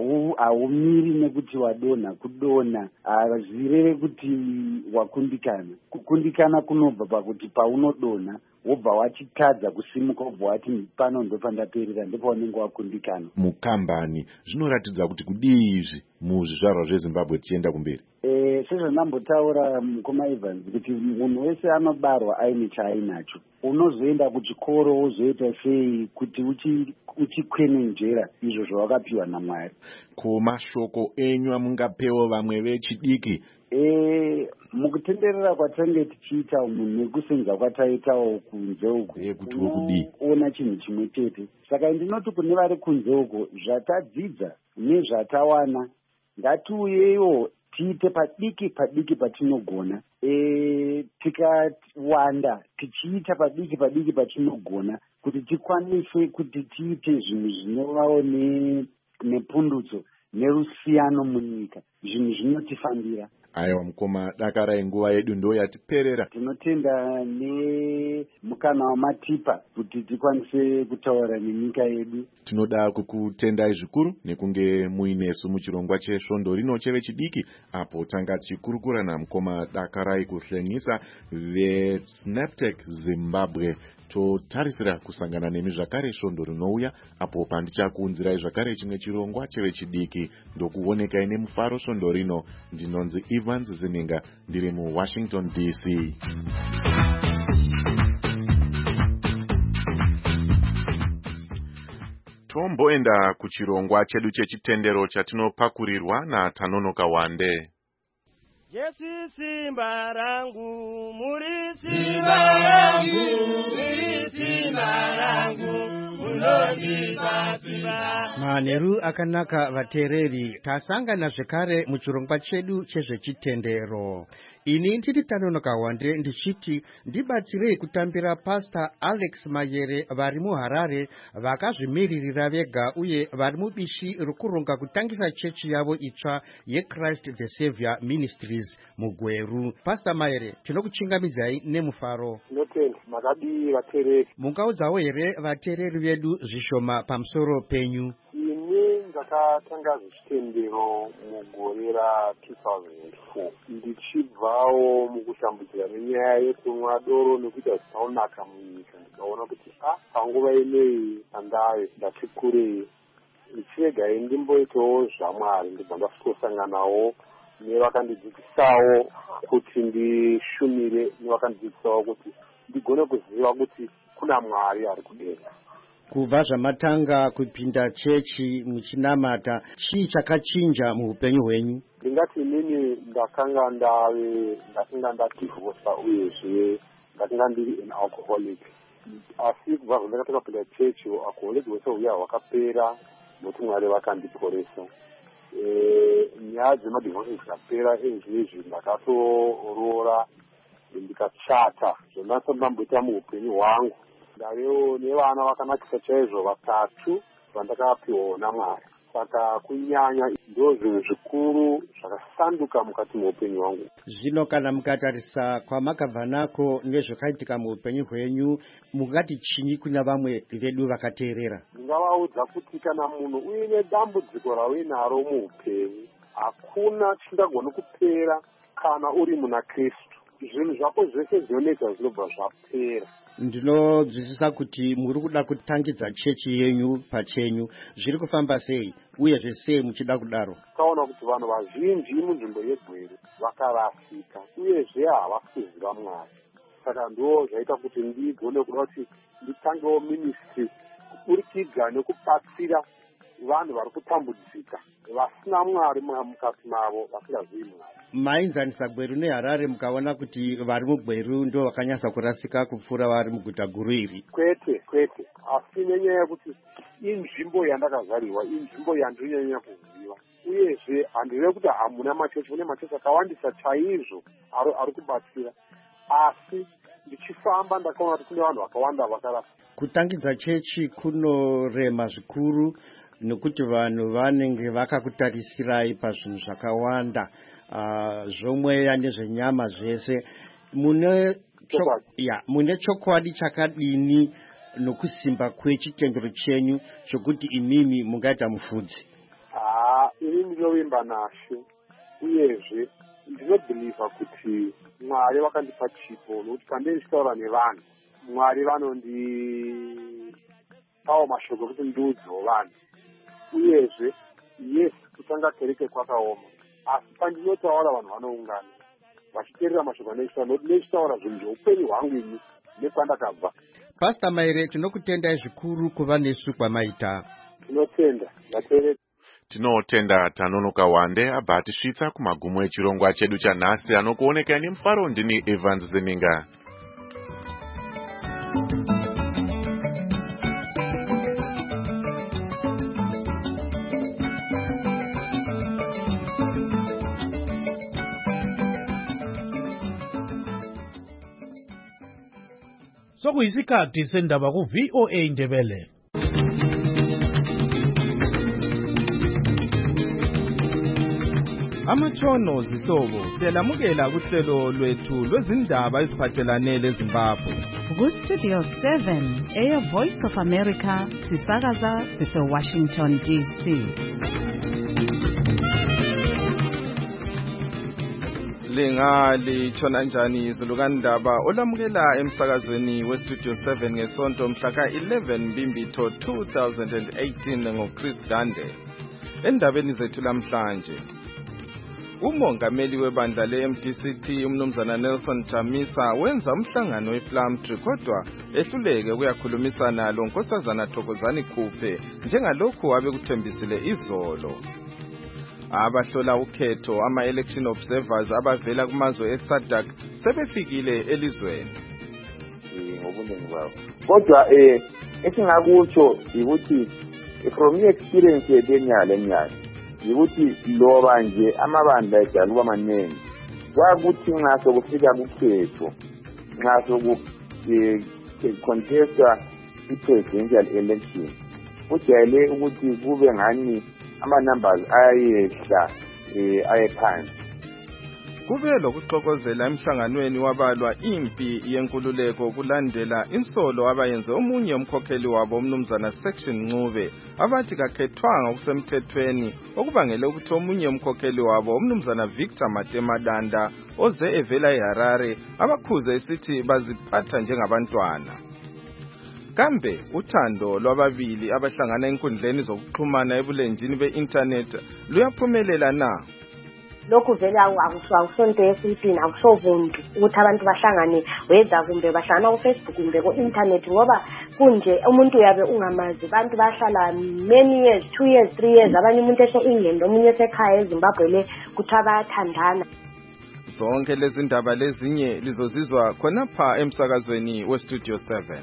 [SPEAKER 9] haumiri nekuti wadonha. Kudonha hazvireve kuti wakundikana. Kukundikana kunobva pakuti paunodonha wobva wachitadza kusimuka, wobva wati pano ndopandaperera, ndipo wanenge wakundikana.
[SPEAKER 4] Mukambani zvinoratidza kuti kudii izvi muzvizvarwa zveZimbabwe tichienda kumberi?
[SPEAKER 9] E, sezvanambotaura mukoma Evans kuti munhu wese anobarwa aine chaainacho. Unozoenda kuchikoro wozoita sei kuti uchikwenenzvera izvo zvawakapiwa naMwari.
[SPEAKER 4] Ko mashoko enyu amungapewo vamwe vechidiki
[SPEAKER 9] e, mukutenderera kwatange tichiita umu nekusenza kwataitawo kunze uko
[SPEAKER 4] kuti wokudii
[SPEAKER 9] ona chinhu chimwe chete. Saka ndinoti kune vari kunze uko zvatadzidza nezvatawana ngatiuyewo tiite padiki padiki patinogona, e, tikawanda tichiita padiki padiki patinogona kuti tikwanise kuti tiite zvinhu zvinovawo nepundutso nerusiyano munyika, zvinhu zvinotifambira.
[SPEAKER 4] Aiwa mukoma, dakarai, nguva yedu ndo yatiperera.
[SPEAKER 9] Tinotenda nemukana wamatipa kuti tikwanise kutaura nenyika yedu.
[SPEAKER 4] Tinoda kukutendai zvikuru nekunge muinesu muchirongwa chesvondo rino chevechidiki, apo tanga tichikurukura namukoma Dakarai kuhlengisa veSnaptech Zimbabwe. Totarisira kusangana nemi zvakare svondo rinouya, apo pandichakuunzirai zvakare chimwe chirongwa chevechidiki. Ndokuoneka ine mufaro svondo rino. Ndinonzi Evans Zininga, ndiri muWashington D C. Tomboenda kuchirongwa chedu chechitendero chatinopakurirwa naTanonoka Wande.
[SPEAKER 10] Jesu simba rangu, muri simba rangu, muri simba rangu, munondipa simba. Manheru akanaka vatereri, tasangana zvekare muchirongwa chedu chezvechitendero. Ini ndiri Tanonoka Wande ndichiti ndibatsirei kutambira Pastor Alex Mayere vari muHarare vakazvimiririra vega uye vari mubishi rokuronga kutangisa chechi yavo itsva yeChrist the Savior Ministries muGweru. Pastor Mayere, tinokuchingamidzai nemufaro.
[SPEAKER 11] Tinotenda makadii vatereri.
[SPEAKER 10] Mungaudzawo here vatereri vedu zvishoma pamusoro penyu?
[SPEAKER 11] Ini ndakatanga zvechitendero mugore ra two thousand four ndichibvawo mukushambudzira nenyaya yekumwa doro nekuita zvisaunaka munyika. Ndikaona kuti a panguva ineyi andayo ndati kurei, ndichiregai ndimboitawo zvaMwari. Ndibva ndasanganawo nevakandidzidzisawo kuti ndishumire, nevakandidzidzisawo kuti ndigone kuziva kuti kuna Mwari ari kudenga.
[SPEAKER 10] Kubva zvamatanga kupinda chechi muchinamata, chii chakachinja muupenyu hwenyu?
[SPEAKER 11] Ndingati inini ndakanga ndave ndakanga ndadivorsa uyezve ndakanga ndiri an alcoholic. Asi kubva zvandakatoka kupinda chechi alcoholic hwese huya hwakapera nokuti Mwari vakandiporesa. Nyaya dzemadivorsi dzikapera ezvezvi ndakatoroora ndikachata zvandakambomboita muupenyu hwangu. Ndavewo nevana vakanakisa chaizvo vatatu vandakapiwa naMwari. Saka kunyanya ndo zvinhu zvikuru zvakasanduka mukati muupenyu hwangu.
[SPEAKER 10] Zvino kana mukatarisa kwamakabva nako nezvakaitika muupenyu hwenyu, mungati chinyi kuna vamwe vedu vakateerera?
[SPEAKER 11] Ndingavaudza kuti kana munhu uine dambudziko raunaro muupenyu, hakuna chingagona kupera kana uri muna Kristu. Zvinhu zvako zvese zvinoita zvinobva zvapera.
[SPEAKER 10] Ndinonzwisisa kuti muri kuda kutangidza chechi yenyu pachenyu. Zviri kufamba sei uye zvese muchida kudaro?
[SPEAKER 11] Taona kuti vanhu vazhinji munzvimbo yeGweru vakarasika uyezve havasi kuziva Mwari. Saka ndo zvaita kuti ndigone kuda kuti nditangewo ministry kuburikidza nekubatsira vanhu vari kutambudzika vasina Mwari mukati mavo, vasingazivi Mwari.
[SPEAKER 10] Mainzanisa Gweru neHarare mukaona kuti vari muGweru ndo vakanyasa kurasika kupfuura vari muguta guru iri?
[SPEAKER 11] Kwete, kwete. Asi nenyaya yekuti inzvimbo yandakazariwa, inzvimbo yandinonyanya kuziva. Uyezve handirevi kuti hamuna machechi, kune machechi akawandisa chaizvo ari kubatsira. Asi ndichifamba ndakaona kuti kune vanhu vakawanda vakarasika.
[SPEAKER 10] Kutangidza chechi kunorema zvikuru nokuti vanhu vanenge vakakutarisirayi pazvinhu zvakawanda. Uh, zvomweya nezvenyama zvese. Mune cho ya mune chokwadi chakadini nokusimba kwechitendero chenyu chokuti imimi mungaita mufudzi?
[SPEAKER 11] Ah, ini ndinovimba nashe uyezve ndinobhiliva kuti Mwari vakandipa chipo nokuti pandei ndichitaura nevanhu Mwari vanondipawo mashoko ekuti ndiudzewo vanhu. Uyezve yes, kutanga kereke kwakaoma, asi pandinotaura vanhu vanoungana vachiteerera mashoko andichitaura, nokuti ndichitaura zvinhu zveupenyu hwangu ini nekwandakabva.
[SPEAKER 10] Pastor Mayere, tinokutendai zvikuru kuva nesu kwamaita.
[SPEAKER 11] Tinotenda vateereri.
[SPEAKER 4] tinotenda tanonoka wande abva atisvitsa kumagumo echirongwa chedu chanhasi anokuoneka nemufaro. Ndini Evans Zeninga.
[SPEAKER 12] Sokuyisikhathi sendaba ku V O A Ndebele. Amatshono zihlobo siyalamukela kuhlelo lwethu lwezindaba eziphathelane leZimbabwe.
[SPEAKER 2] Ku Studio seven eya Voice of America sisakaza sise Washington D C.
[SPEAKER 3] Lingali tshona njani izulu kandaba olamukela emsakazweni we Studio seven ngesonto mhla ka eleven Mbimbitho two thousand eighteen ngoChris Gande. Endabeni zethu lamhlanje, umongameli webandla le-M D C T umnumzana Nelson Chamisa wenza umhlangano wePlumtree kodwa ehluleke ukuyakhulumisana lo Nkosazana Thokozani Khuphe njengalokhu abekuthembisile izolo. Abahlola ukhetho ama-election observers abavela kumazwe eSADC sebefikile elizweni.
[SPEAKER 5] Ngobuningi babo. Kodwa eh esingakutsho ukuthi from experience yenyanga lenyanga ukuthi loba nje amabandla ejala kuba maningi kwakuthi nxa sokufika kukhetho nxa soku contesta i-presidential election kujayele ukuthi kube ngani ama-numbers ayehla ayephansi.
[SPEAKER 3] Kube lokuxokozela emhlanganweni wabalwa impi yenkululeko kulandela insolo abayenze omunye umkhokheli wabo umnumzana Section Ncube abathi kakhethwanga kusemthethweni okubangele ukuthi omunye umkhokheli wabo umnumzana Victor Matemadanda oze evela eHarare abakhuze esithi baziphatha njengabantwana. Kambe uthando lwababili abahlangana enkundleni zokuxhumana ebulenjini be-internet luyaphumelela na?
[SPEAKER 13] Lokhu vele awusonto esipini awusovundu ukuthi abantu bahlangane whether kumbe bahlangana ku Facebook kumbe ku internet ngoba kunje umuntu yabe ungamazi abantu bahlala many years two years three years abanye umuntu ese England omunye esekhaya eZimbabwe le kuthi abayathandana.
[SPEAKER 3] Zonke lezi ndaba lezinye lizozizwa khonapha emsakazweni we Studio seven.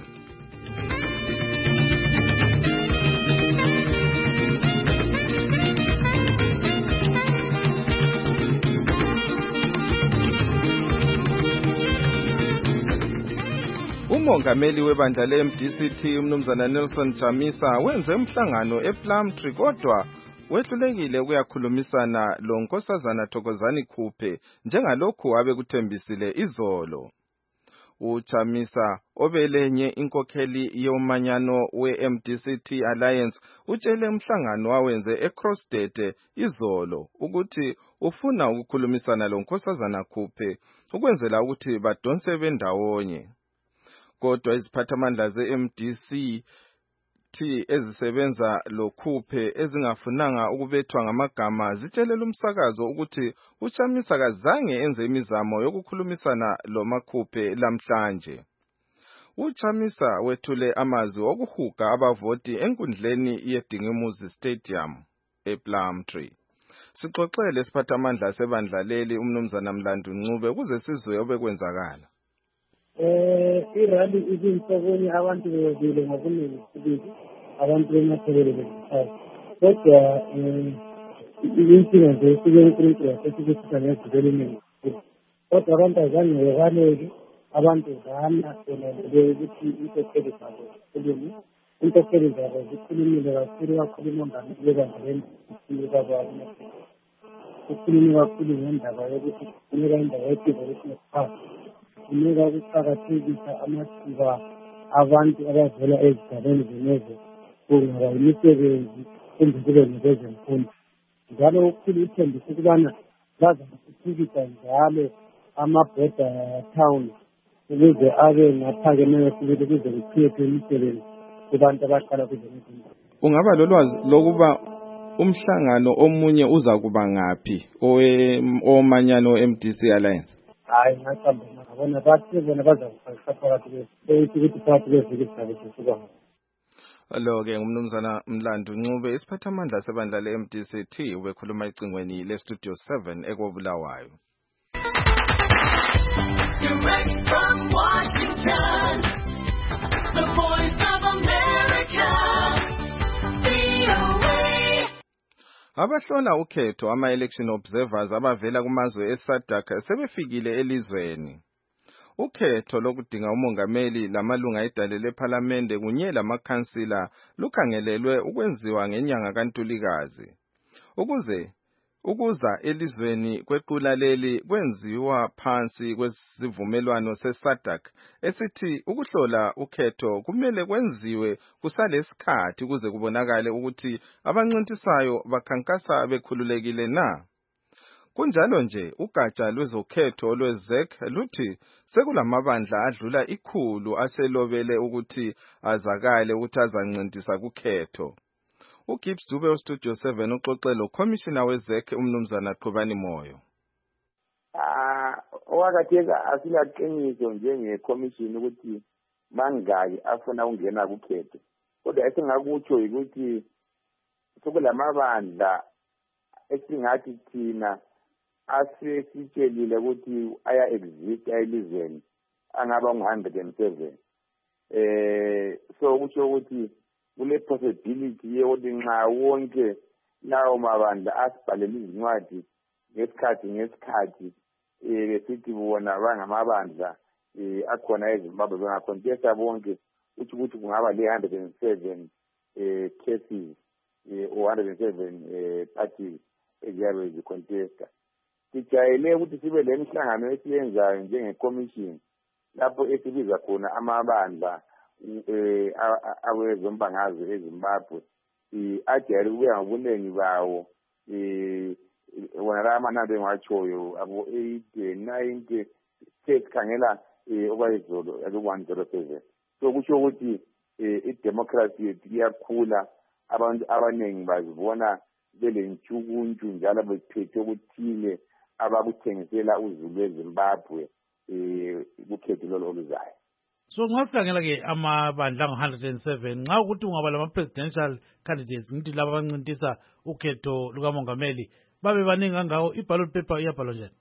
[SPEAKER 3] Umongameli webandla le-M D C T umnumzana Nelson Chamisa wenze umhlangano ePlumtree kodwa wehlulekile ukuyakhulumisana lo Nkosazana Thokozani Khuphe njengalokhu abekuthembisile izolo. UChamisa obelenye inkokheli yomanyano we-M D C T Alliance utshele umhlangano wawenze eCrossdete izolo ukuthi ufuna ukukhulumisana lo Nkosazana Khuphe ukwenzela ukuthi badonse bendawonye. Kodwa iziphathamandla ze-M D C T ezisebenza lo Khuphe ezingafunanga ukubethwa ngamagama zitshelela umsakazo ukuthi uChamisa kazange enze imizamo yokukhulumisana lo Makhuphe lamhlanje. UChamisa wethule amazwi okuhuga abavoti enkundleni yeDingimuzi Stadium ePlumtree. Sixoxele isiphathamandla sebandla leli umnumzana Mlandu Ncube ukuze sizwe obekwenzakala.
[SPEAKER 14] Eh irali izinsokoni abantu bebile ngokuningi sibili abantu bemathebelele kodwa eh izinto nje sibenkulunkulu yasesibisisa ngezidevelopment kodwa abantu azange bebaleke abantu zana belele ukuthi inkokheli zabo kulimi inkokheli zabo zikhulumile kakhulu kakhulu ngomndana lebandla lesifika kwabo kukhulunywa kakhulu ngendaba yokuthi kunika indawo edevelopment park kunika ukuqakathekisa amathuba abantu abavela ezigabeni zenezo kungaba imisebenzi kumbe kube nezemfundo njalo ukukhulu ithembisa ukubana bazathuthukisa njalo amabhoda town ukuze abe ngaphakemeyo sibili ukuze kuchithwe imisebenzi kubantu abahlala kuzenezinto.
[SPEAKER 3] Ungaba lolwazi lokuba umhlangano omunye uza kuba ngaphi omanyano M D C Alliance?
[SPEAKER 14] Hayi ngaqamba ngabona bathi bona bazakufaka phakathi kwethu ukuthi phakathi kweviki sabe sisuka.
[SPEAKER 3] Lo-ke ngumnumzana Mlandu Ncube isiphathamandla sebandla le-M D C T ubekhuluma ecingweni le-Studio seven ekobulawayo.
[SPEAKER 6] Direct from Washington, the voice of America, V O A.
[SPEAKER 3] Abahlola ukhetho ama-election observers abavela kumazwe e-SADC sebefikile elizweni. Ukhetho lokudinga umongameli lamalunga edale lephalamende kunye lamakhansila lukhangelelwe ukwenziwa ngenyanga kaNtulikazi. Ukuze ukuza elizweni kwequla leli kwenziwa phansi kwesivumelwano se-SADC esithi ukuhlola ukhetho kumele kwenziwe kusalesikhathi ukuze kubonakale ukuthi abancintisayo bakhankasa bekhululekile na. Kunjalo nje ugatsha lwezokhetho lwe-Z E C luthi sekulamabandla adlula ikhulu aselobele ukuthi azakale ukuthi azancintisa kukhetho. uGibbs Dube uStudio seven uxoxe lo commissioner we-Z E C umnumzana Qhubani Moyo.
[SPEAKER 15] Ah, owakatheka asilaqiniso njenge-commission ukuthi mangaki afuna ukungena kukhetho. Kodwa esingakutsho ukuthi sekulamabandla esingathi thina asesitshelile ukuthi aya exist elizweni angaba ngu one hundred and seven. Eh so kusho ukuthi kule possibility yokuthi nxa wonke lawo mabandla asibhalela izincwadi ngesikhathi ngesikhathi eh sithi bona bangamabandla eh akhona eZimbabwe bengacontesta bonke uthi ukuthi kungaba le one hundred and seven eh cases eh one hundred and seven eh parties eziyabe zicontesta. Sijayele ukuthi sibe lemhlangano esiyenzayo njenge-commission lapho esibiza khona amabandla eh awezombangazwe eZimbabwe eh ajayele ukuya ngobunengi bawo eh wona la amanani engiwatshoyo abo eight ninety sesikhangela eh okwayizolo ake one oh seven. So kusho ukuthi eh idemocracy yethu iyakhula, abantu abanengi bazibona belentshukuntshu njalo bephethe ukuthile abakuthengisela uzulu weZimbabwe eh ukhetho lolo oluzayo.
[SPEAKER 12] So ngasikhangela ke amabandla ngo one hundred and seven nxa ukuthi ungaba lama presidential candidates ngithi laba abancintisa ukhetho lukamongameli babe baningi kangako iballot paper iyabhalwa njani?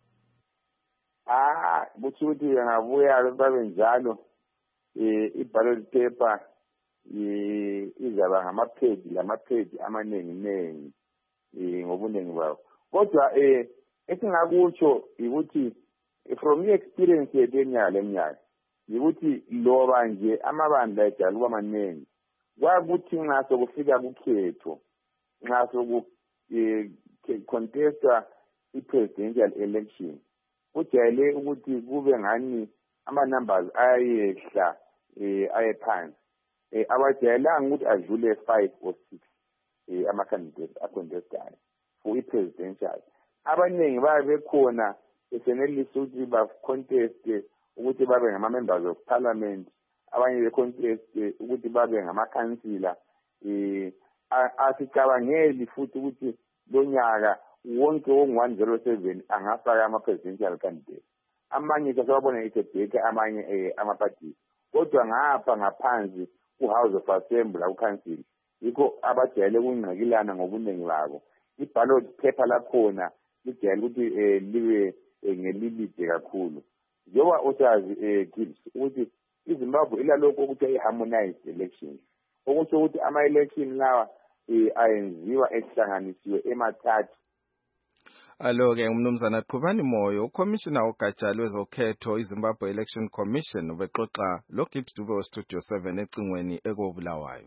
[SPEAKER 15] Ah buthi ukuthi ngabuya babe njalo eh iballot paper eh izaba ngamaphedi lamaphedi amanengi nengi eh ngobunengi bawo. Kodwa eh esingakutsho ukuthi from your experience yedenya leminyaka ukuthi loba nje amabandla ejala kuba maningi kwakuthi nxa sokufika kukhetho nxa soku contesta i-presidential election kujayele ukuthi kube ngani ama-numbers ayehla eh ayephansi eh abajayelanga ukuthi adlule five or six eh ama-candidates acontestayo for i-presidential. Abaningi babe bekhona esenelisa ukuthi ba-conteste ukuthi babe ngama-members of parliament, abanye be-conteste ukuthi babe ngamakhansila. eh asicabangeli futhi ukuthi lonyaka wonke ongu one oh seven angafaka ama-presidential candidate. Amanye sasebabona ethebheke amanye eh ama-parties, kodwa ngapha ngaphansi ku-House of Assembly ku-council yikho abajayele ukungqikilana ngobunengi babo. Iballot paper lakhona lijayele ukuthi eh libe ngelilide kakhulu. Njengoba usazi eh Gibbs ukuthi iZimbabwe ilalokho ukuthi i-harmonized elections, okusho ukuthi ama-election lawa eh ayenziwa ehlanganisiwe emathathu.
[SPEAKER 3] Alo-ke umnumzana Qhubani Moyo ucommissioner ogatsha lwezokhetho iZimbabwe Election Commission ubexoxa lo Gibbs Dube weStudio seven ecingweni ekobulawayo.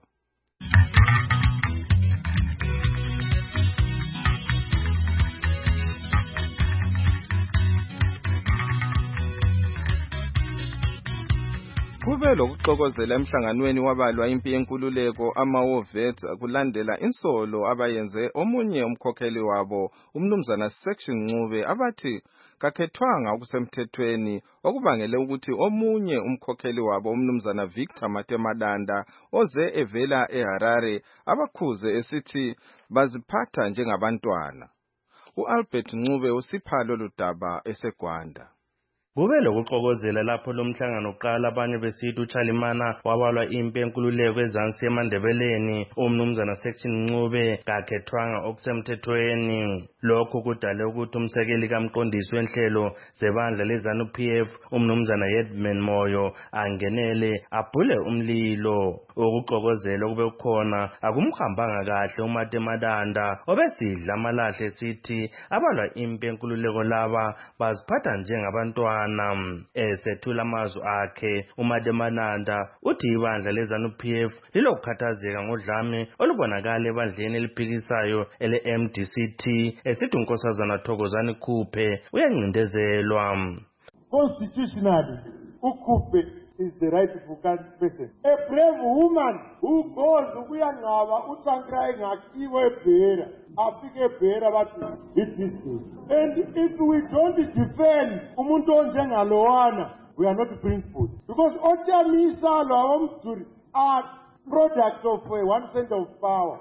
[SPEAKER 3] Kube lokuxokozela emhlanganweni wabalwa impi yenkululeko ama-Wovet kulandela insolo abayenze omunye umkhokheli wabo umnumzana Section Ncube abathi kakhethwanga okusemthethweni okubangele ukuthi omunye umkhokheli wabo umnumzana Victor Matemadanda oze evela eHarare abakhuze esithi baziphatha njengabantwana. uAlbert Ncube usipha lolu daba eseGwanda.
[SPEAKER 16] Kube lokuxokozela lapho lo mhlangano uqala abanye besithi uChalimana wabalwa impi enkululeko eZansi eMandebeleni umnumzana Section Ncube kakhethwanga okusemthethweni. Lokhu kudale ukuthi umsekeli kamqondisi wenhlelo zebandla leZANU P F umnumzana Edmund Moyo angenele abhule umlilo. Ukuxokozela kube kukhona akumhambanga kahle uMatemadanda obesidla amalahle sithi abalwa impi enkululeko laba baziphatha njengabantwana. Esethula amazwi akhe uMatemadanda uthi ibandla leZANU P F lilokukhathazeka ngodlame olubonakala ebandleni eliphikisayo ele M D C T esithi unkosazana Thokozani Khuphe uyancindezelwa.
[SPEAKER 17] Constitutionally, uKhuphe is the rightful person. A brave woman who goes ukuyangaba uTsankrai ngakiwe ebhera afike ebhera bathi it is good. And if we don't defend umuntu onjengalowana, we are not principled. Because Ochamisa lawamduri are products of uh, one cent of power.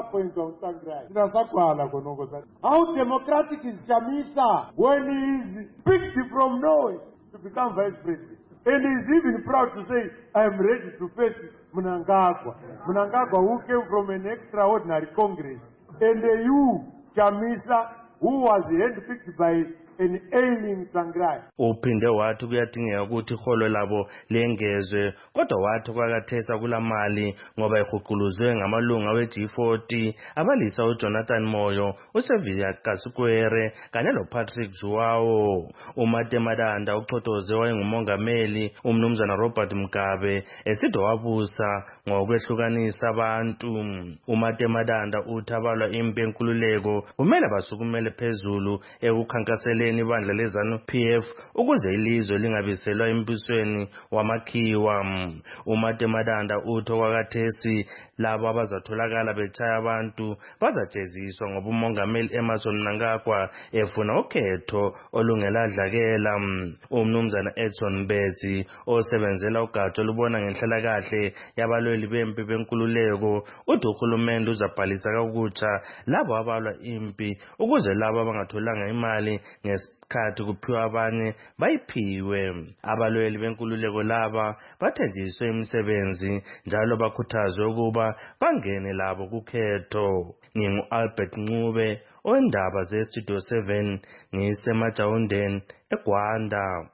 [SPEAKER 17] How democratic is Chamisa when he is picked from nowhere to become vice president? And he is even proud to say, I am ready to face Mnangagwa. Mnangagwa who came from an extraordinary Congress. And uh, you, Chamisa, who was handpicked by an ailing Tsangrai.
[SPEAKER 16] Uphinde wathi kuyadingeka ukuthi iholo labo lengezwe kodwa wathi kwakathesa kulamali ngoba ihuquluzwe ngamalunga we G forty abalisa uJonathan Moyo, uSevia Kasikwere kanye loPatrick Juwawo. uMatemadanda uxothoze wayengumongameli umnumzana Robert Mugabe esithi wabusa ngokwehlukanisa abantu. uMatemadanda uthi abalwa impi enkululeko kumele basukumele phezulu ekukhankasela ibandla leZANU P F ukuze ilizwe lingabiselwa embusweni wamakhiwa. uMatemadanda utho kwakathesi labo abazatholakala betshaya abantu bazajeziswa ngoba umongameli Emmerson Mnangagwa efuna ukhetho olungeladlakela. umnumzana Edson Betsi osebenzela ugatsha olubona ngenhlalakahle yabalweli bempi benkululeko uthi uhulumende uzabhalisa kakutsha labo abalwa impi ukuze labo abangatholanga imali ngesikhathi kuphiwa abanye bayiphiwe. Abalweli benkululeko laba bathenjiswe imisebenzi njalo bakhuthazwe ukuba bangene labo kukhetho. Ngingu Albert Ncube ondaba ze Studio seven ngisemajawundeni eGwanda.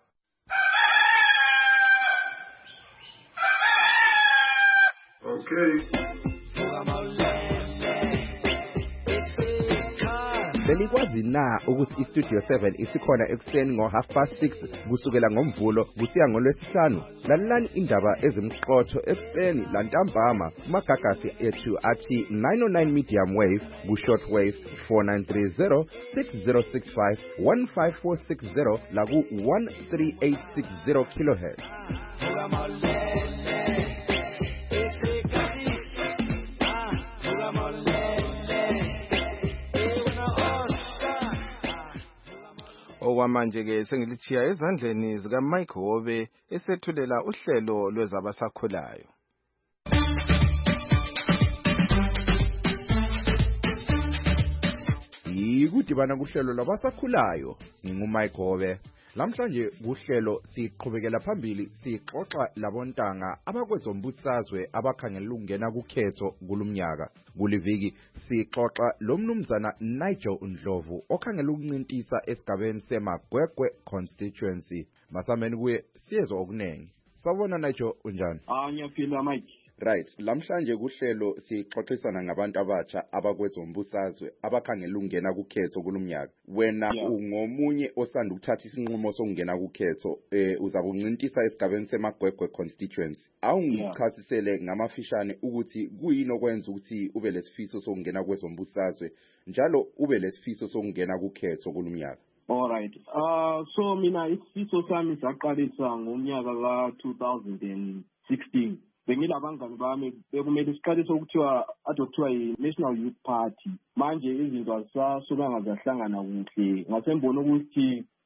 [SPEAKER 18] Okay. Belikwazi na ukuthi iStudio seven isikhona ekuseni ngo half past six kusukela ngomvulo kusiya ngolwesihlanu? Lalelani indaba ezimqotho ekuseni lantambama kumagagasi ethu athi nine oh nine medium wave ku short wave four nine three zero six zero six five one five four six zero la ku one three eight six zero kilohertz.
[SPEAKER 3] Okwamanje ke sengilithiya ezandleni zika Mike Hobe esethulela uhlelo lwezabasakhulayo.
[SPEAKER 18] Yikudibana kuhlelo lwabasakhulayo ngingu Mike Hobe. Lamhlanje kuhlelo siqhubekela phambili sixoxa labontanga abakwezombusazwe abakhangelela ukungena kukhetho kulumnyaka. Kuliviki sixoxa lomnumzana Nigel Ndlovu okhangelela ukuncintisa esigabeni seMagwegwe constituency. Masameni kuye siyezwa okunengi. Sawubona Nigel, unjani?
[SPEAKER 19] Ah, ngiyaphila Mike.
[SPEAKER 18] Right, lamhlanje kuhlelo sixoxisana ngabantu abatsha abakwezombusazwe abakhangela ukungena kukhetho kulumnyaka. Wena yeah. ungomunye osanda ukuthatha isinqumo sokungena kukhetho, eh uzakuncintisa esigabeni seMagwegwe constituency. Awungichasisele yeah. ngamafishane ukuthi kuyini okwenza ukuthi ube lesifiso sokungena kwezombusazwe njalo ube lesifiso sokungena kukhetho kulumnyaka.
[SPEAKER 19] All right. Uh so mina isifiso sami saqalisa ngomnyaka ka two thousand sixteen. Bengilabangani bami bekumele isiqalise ukuthiwa adokuthiwa yi-National Youth Party. Manje izinto azisasukanga zahlangana kuhle. Ngasembona ukuthi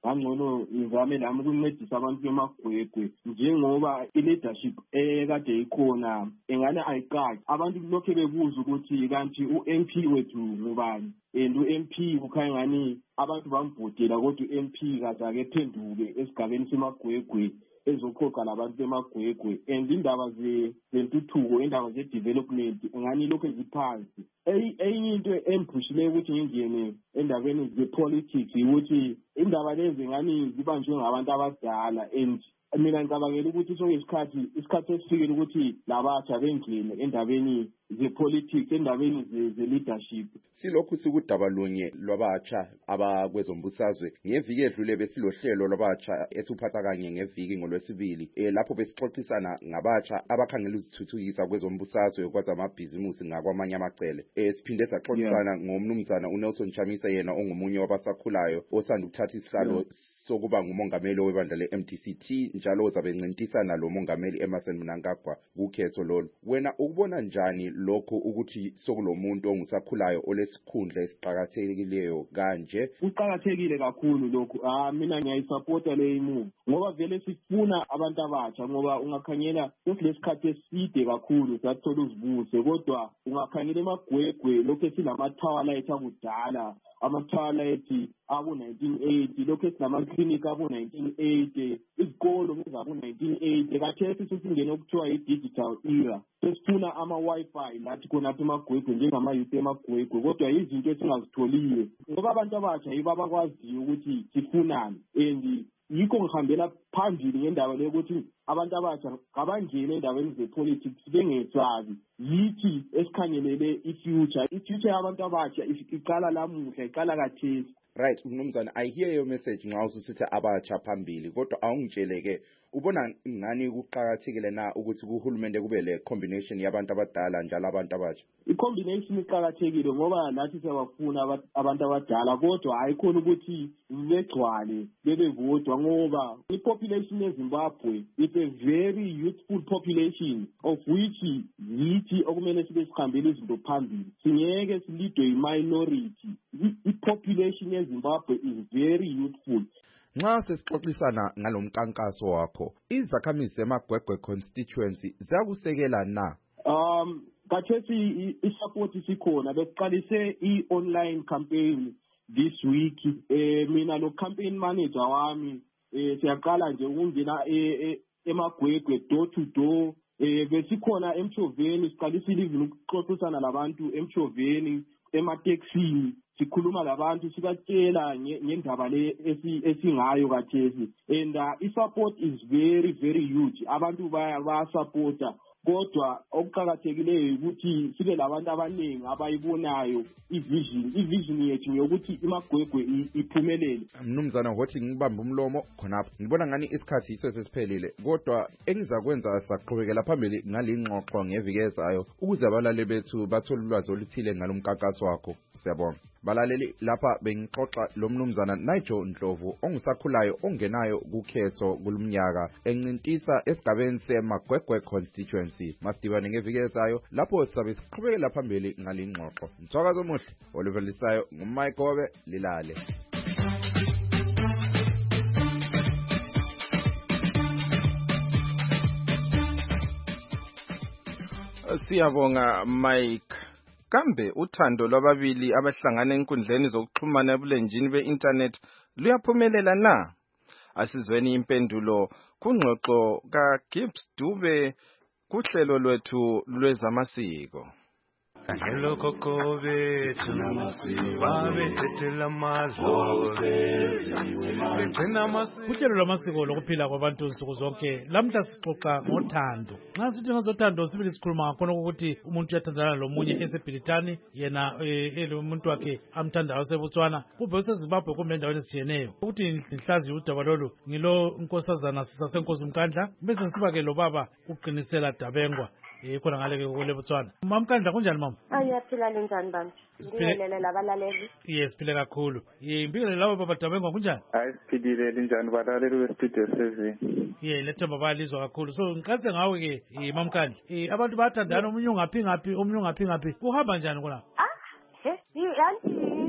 [SPEAKER 19] ngangcono ngizame nami ukuncedisa abantu bemagwegwe njengoba i-leadership ekade ikhona engane ayiqali abantu lokhu bebuza ukuthi kanti u-M P wethu ngubani and u-M P kukhanya ngani abantu bambhodela kodwa u-M P kaze ephenduke esigabeni semagwegwe ezokhokha labantu bemagwegwe and indaba zentuthuko indaba ze-development ngani lokhu eziphansi. Enye into emphushileyo ukuthi ngingene endabeni ze-politics ukuthi indaba lezi ngani zibanjwe ngabantu abadala and mina ngicabangela ukuthi soyisikhathi isikhathi esifikile ukuthi labatsha bengene endabeni ze-politics endabeni ze-leadership.
[SPEAKER 18] Silokhu sikudaba lunye lwabatsha abakwezombusazwe ngeviki edlule besilohlelo lwabatsha esuphatha kanye ngeviki ngolwesibili eh lapho besixoxisana ngabatsha abakhangela ukuzithuthukisa kwezombusazwe kwezamabhizimusi ngakwamanye amacele. Eh siphinde saxoxisana ngomnumzana uNelson Chamisa yena ongumunye wabasakhulayo osanda ukuthatha isihlalo sokuba ngumongameli webandla le-M D C T njalo ozabe encintisana lo mongameli Emmerson Mnangagwa kukhetho lolu. Wena ukubona njani lokho ukuthi sokulomuntu ongusakhulayo olesikhundla esiqhakathekileyo kanje?
[SPEAKER 19] Uqhakathekile kakhulu lokho. Ah mina ngiyayisupporta le move ngoba vele sifuna abantu abatsha ngoba ungakhanyela lesikhathi eside kakhulu sathola uzibuse kodwa ungakhanyela emagwegwe lokho esilamathawala ethu akudala ama-toilet abo nineteen eighty lokho esinama-clinic abo nineteen eighty izikolo ngezabo nineteen eighty kathesi sesingene okuthiwa i-digital era sesifuna ama-Wi-Fi lathi khonapha emagwegwe njengama-youth emagwegwe kodwa izinto esingazitholiyo ngoba abantu abatsha yibo abakwaziyo ukuthi sifunani and yikho ngihambela phambili ngendaba leyo ukuthi abantu abatsha ngabangene endabeni ze-politics bengesabi yithi esikhangelele i-future i-future yabantu abatsha iqala lamuhla iqala kathesi.
[SPEAKER 18] Right, mnumzana, I hear your message nxa ususithi abatsha phambili kodwa awungitsheleke ubona ngani kuqhakathekile na ukuthi kuhulumende kube le combination yabantu abadala njalo abantu abatsha?
[SPEAKER 19] I-combination iqhakathekile ngoba nathi siyabafuna abantu abadala kodwa ayikhona ukuthi begcwale bebevodwa ngoba i-population yeZimbabwe is a very youthful population of which yithi okumele sibe sihambele izinto phambili singeke silidwe i-minority. I-population yeZimbabwe is very youthful.
[SPEAKER 18] Nxa sesixoxisana ngalomkankaso wakho izakhamizi emagwegwe constituency ziyakusekela na?
[SPEAKER 19] Um kathethi i-support isikhona besiqalise i-online campaign this week eh mina lo campaign manager wami eh siyaqala nje ukungena emagwegwe door to door eh besikhona eMchoveni siqalisile even ukuxoxisana labantu eMchoveni emateksini sikhuluma labantu sibatshela ngendaba le esingayo kathesi and uh, i-support is very very huge abantu bayasupporta kodwa okuqhakathekileyo ukuthi sibe labantu abaningi abayibonayo ivision ivision yethu yokuthi imagwegwe iphumelele.
[SPEAKER 18] Mnumzana hothi ngibamba umlomo khonapho ngibona ngani isikhathi iso sesiphelile kodwa engizakwenza saqhubekela phambili ngalingxoxo ngeviki ezayo ukuze abalali bethu bathole ulwazi oluthile ngalomkankaso wakho. Siyabonga balaleli lapha bengixoxa lo mnumzana Nigel Ndlovu ongusakhulayo ongenayo kukhetho kulumnyaka encintisa esigabeni semagwegwe constituency. Masidibane ngeviki ezayo lapho sizabe siqhubekela phambili ngalingxoxo. Mthwakazi omuhle oluvelisayo nguMike Gobe lilale.
[SPEAKER 3] Siyabonga Mike. Kambe uthando lwababili abahlangana enkundleni zokuxhumana ebulenjini be-internet luyaphumelela na? Asizweni impendulo kungxoxo kaGibbs Dube kuhlelo lwethu lwezamasiko.
[SPEAKER 6] Hello Coco bethu babe sethela amazolo begcina amasiko.
[SPEAKER 12] Uhlelo lwamasiko lokuphila kwabantu nsuku zonke lamhla sixoxa ngothando. Nxa sithi ngazothando sibili sikhuluma ngakho ukuthi umuntu uyathandana lomunye esebhilitani yena ele umuntu wakhe amthandayo eseBotswana kube useZimbabwe kumbe endaweni ezitshiyeneyo. Ukuthi ngihlazi udaba lolu ngilo inkosazana sisasenkosi Mkandla bese siba ke lo baba uqinisela Dabengwa khona ngale kule Botswana. Mama Mkandla kunjani mama?
[SPEAKER 13] Ayaphila njani bami? Ngiyelele labalaleli.
[SPEAKER 12] Yes, phile kakhulu. Yimbikele lawo baba Dabengwa kunjani?
[SPEAKER 20] Hayi siphilile njani balaleli we-Studio seven?
[SPEAKER 12] Ye lethe baba lizwa kakhulu. So ngikaze ngawe ke Mama Mkandla. Eh abantu bayathandana omunye ungaphi ngaphi omunye ungaphi ngaphi. Kuhamba njani kona?
[SPEAKER 13] Ah, he, yanti izinto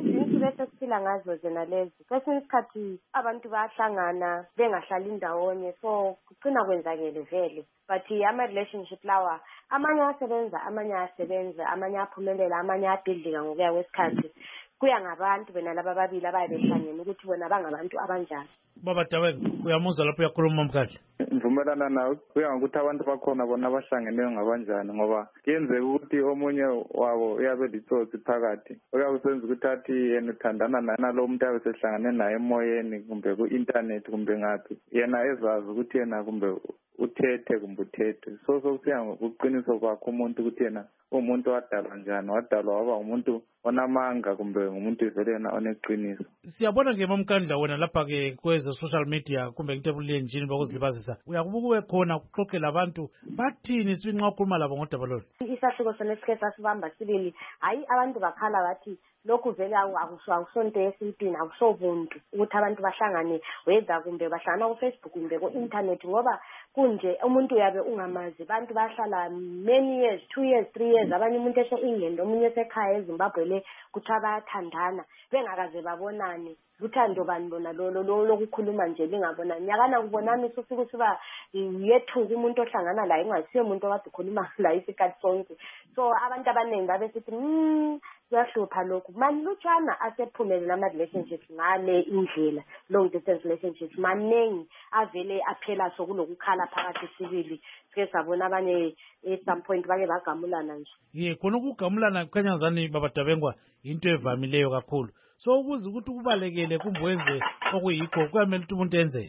[SPEAKER 13] impilo esesiphila ngazo zena lezi kwesinye isikhathi abantu bayahlangana bengahlali ndawonye so kugcina kwenzakele vele but ama-relationship lawa amanye ayasebenza amanye ayasebenza amanye ayaphumelela amanye ayabhidlika ngokuya kwesikhathi kuya ngabantu bena laba babili abaye behlangene ukuthi bona bangabantu abanjani.
[SPEAKER 12] Baba Tabenga uyamuzwa lapho uyakhuluma mkhahle.
[SPEAKER 20] Ngivumelana nawe kuya ngokuthi abantu bakhona bona abahlangeneyo ngabanjani ngoba kuyenzeka ukuthi omunye wabo uyabe litsotsi phakathi uyabe usenza ukuthi athi yena uthandana nalo muntu abe sehlangane naye emoyeni kumbe ku-internet kumbe ngaphi yena ezazi ukuthi yena kumbe uthethe kumbe uthethe so sokusiya ngokuqiniso kwakho umuntu ukuthi yena umuntu wadalwa njani wadalwa waba umuntu onamanga kumbe ngumuntu vele yena oneqiniso.
[SPEAKER 12] Siyabona ke mamkandla wena lapha ke kweze social media kumbe kutebulenjini bakuzilibazisa uyakubuka ube khona kuxoxela abantu bathini sibi nxa ukhuluma labo ngodaba lolu.
[SPEAKER 13] Isahluko senesikhe sasibamba sibili hayi abantu bakhala bathi lokhu vele akusonto esintwini akusobuntu ukuthi abantu bahlangane whether kumbe bahlangana ku-Facebook kumbe ku-internet ngoba kunje umuntu uyabe ungamazi abantu bahlala many years two years three years abanye umuntu eshe England omunye esekhaya eZimbabwe le kuthiwa bayathandana bengakaze babonane luthando bani bona lolo lokukhuluma nje lingabonani nyakana kubonani sufika usiba yethuka umuntu ohlangana la ingasiyo umuntu okade ukhuluma la isikhathi sonke so abantu abaningi babe sithi mm kuyahlupha lokhu mani lutshwana asephumelele ama-relationships ngale indlela long distance relationships maningi avele aphela sokulokukhala phakathi sibili sike sabona abanye at some point bake bagamulana nje.
[SPEAKER 12] Ye khona ukugamulana kukhanya zani Baba Tabengwa into evamileyo kakhulu so ukuze ukuthi kubalekele kumbe wenze okuyikho kuyamele ukuthi umuntu enzele.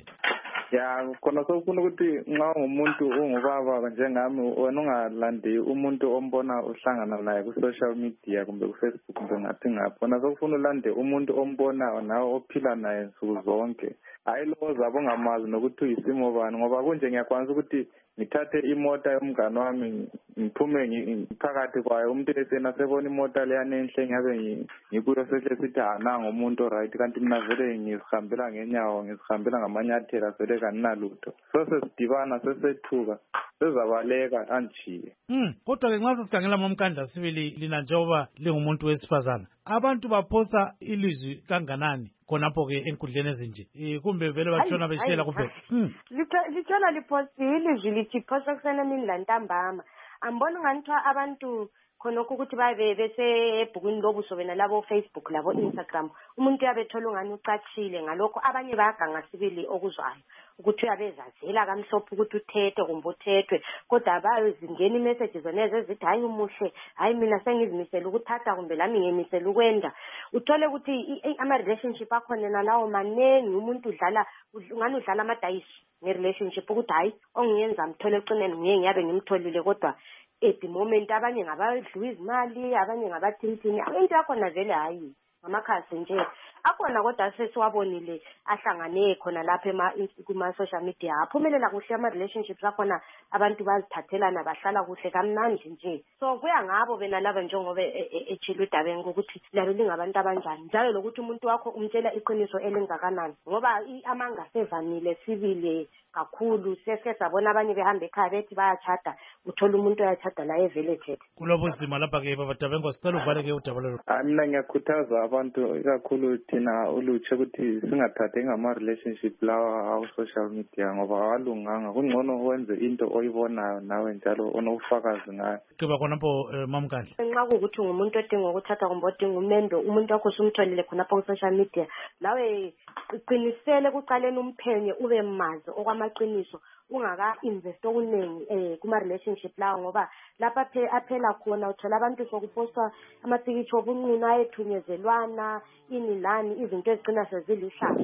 [SPEAKER 20] Ya khona sokufuna ukuthi nxa ngumuntu ungubaba njengami wena ungalandi umuntu ombona uhlangana naye ku-social media kumbe ku-Facebook kumbe ngaphi ngaphi khona sokufuna ulande umuntu ombona nawe ophila naye nsuku zonke hayi lowo zabe ungamazi nokuthi uyisimo bani ngoba kunje ngiyakwanisa ukuthi ngithathe imota yomngane wami ngiphume phakathi kwayo umuntu esena sebona imota leyana enhle ngabe ngikuyo sehle sithi ananga umuntu oright kanti mina vele ngizihambela ngenyawo ngizihambela ngamanyathela vele kaninalutho so sesidibana sesethuka sezabaleka anjiye.
[SPEAKER 12] Mm kodwa ke nxa sesikhangela mamkandla sibili lina njengoba lingumuntu wesifazana abantu baphosa ilizwi kanganani khonapho ke enkundleni ezinje eh kumbe vele batshona besitshela kuphela.
[SPEAKER 13] Litshona liphosile ilizwi lithi phosa kusena mini lantambama ambona nganithiwa abantu khonokho ukuthi babe bese ebhukwini lobuso bena labo Facebook labo Instagram umuntu uyabethola ungani ucachile ngalokho abanye bayaganga sibili okuzwayo ukuthi uyabezazela kamhlophe ukuthi uthethe kumbe uthethwe kodwa abayozingena imessages zoneze ezithi hayi umuhle hayi mina sengizimisela ukuthatha kumbe lami ngemisela ukwenda uthole ukuthi ama-relationship akhona nalawo manengi umuntu udlala ungani udlala amadayisi nge-relationship ukuthi hayi ongiyenza mthole ecineni ngiye ngiyabe ngimtholile kodwa at the moment abanye ngabadliwa izimali abanye ngabathintini into yakhona vele hayi ngamakhasi nje akhona kodwa sesiwabonile ahlangane khona lapha kuma-social media aphumelela kuhle ama-relationships akhona abantu bazithathelana bahlala kuhle kamnandi nje so kuya ngabo bena laba njengoba etshile uDabenga ukuthi labe lingabantu abanjani njalo lokuthi umuntu wakho umtshela iqiniso elenzakanani ngoba amanga sevamile sibile kakhulu sesike sabona abanye behamba ekhaya bethi bayachada uthola umuntu oyachada la eveleted
[SPEAKER 12] kulobo zima lapha ke Baba Tabengwa sicela uvaleke udaba lolu.
[SPEAKER 20] Mina ngiyakhuthaza abantu ikakhulu thina ulutshe ukuthi singathathi ngama-relationship lawa awu-social media ngoba awalunganga kungcono wenze into oyibonayo nawe njalo onobufakazi ngayo.
[SPEAKER 12] Kuba khonapho mamkandla
[SPEAKER 13] nxa kuwukuthi ngumuntu odinga ukuthatha kumbe odinga umendo umuntu wakho usumtholile khonapho ku-social media lawe qinisele kuqaleni umphenye ube mazi okwamaqiniso ungaka-invest okuningi um kuma-relationship lawo ngoba lapha aphela khona uthola abantu sokupostwa amapikitsho obunqunu ayethunyezelwana ini lani izinto ezigcina sezilihlazo.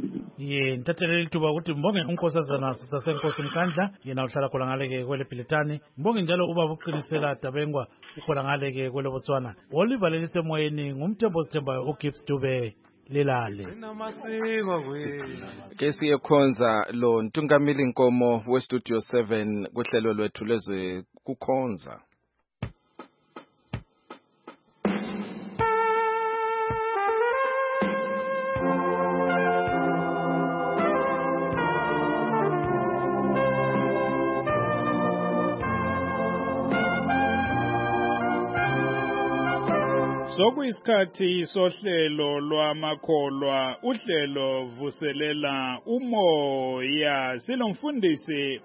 [SPEAKER 12] ye ngithathelele ithuba ukuthi mbonge unkosazana sasenkosi Mkandla yena uhlala khona ngale ke kwele Bhilitani mbonge njalo ubaba uqinisela Tabengwa ukhona ngale ke kwele Botswana Oliver lelisemoyeni ngumthembo sithembayo uGibbs Dube lelale
[SPEAKER 3] ke siyekhonza lo Ntungamili Nkomo we Studio seven kuhlelo lwethu lezwe kukhonza.
[SPEAKER 21] Sokuyisikhathi sohlelo lwamakholwa uhlelo vuselela umoya silomfundisi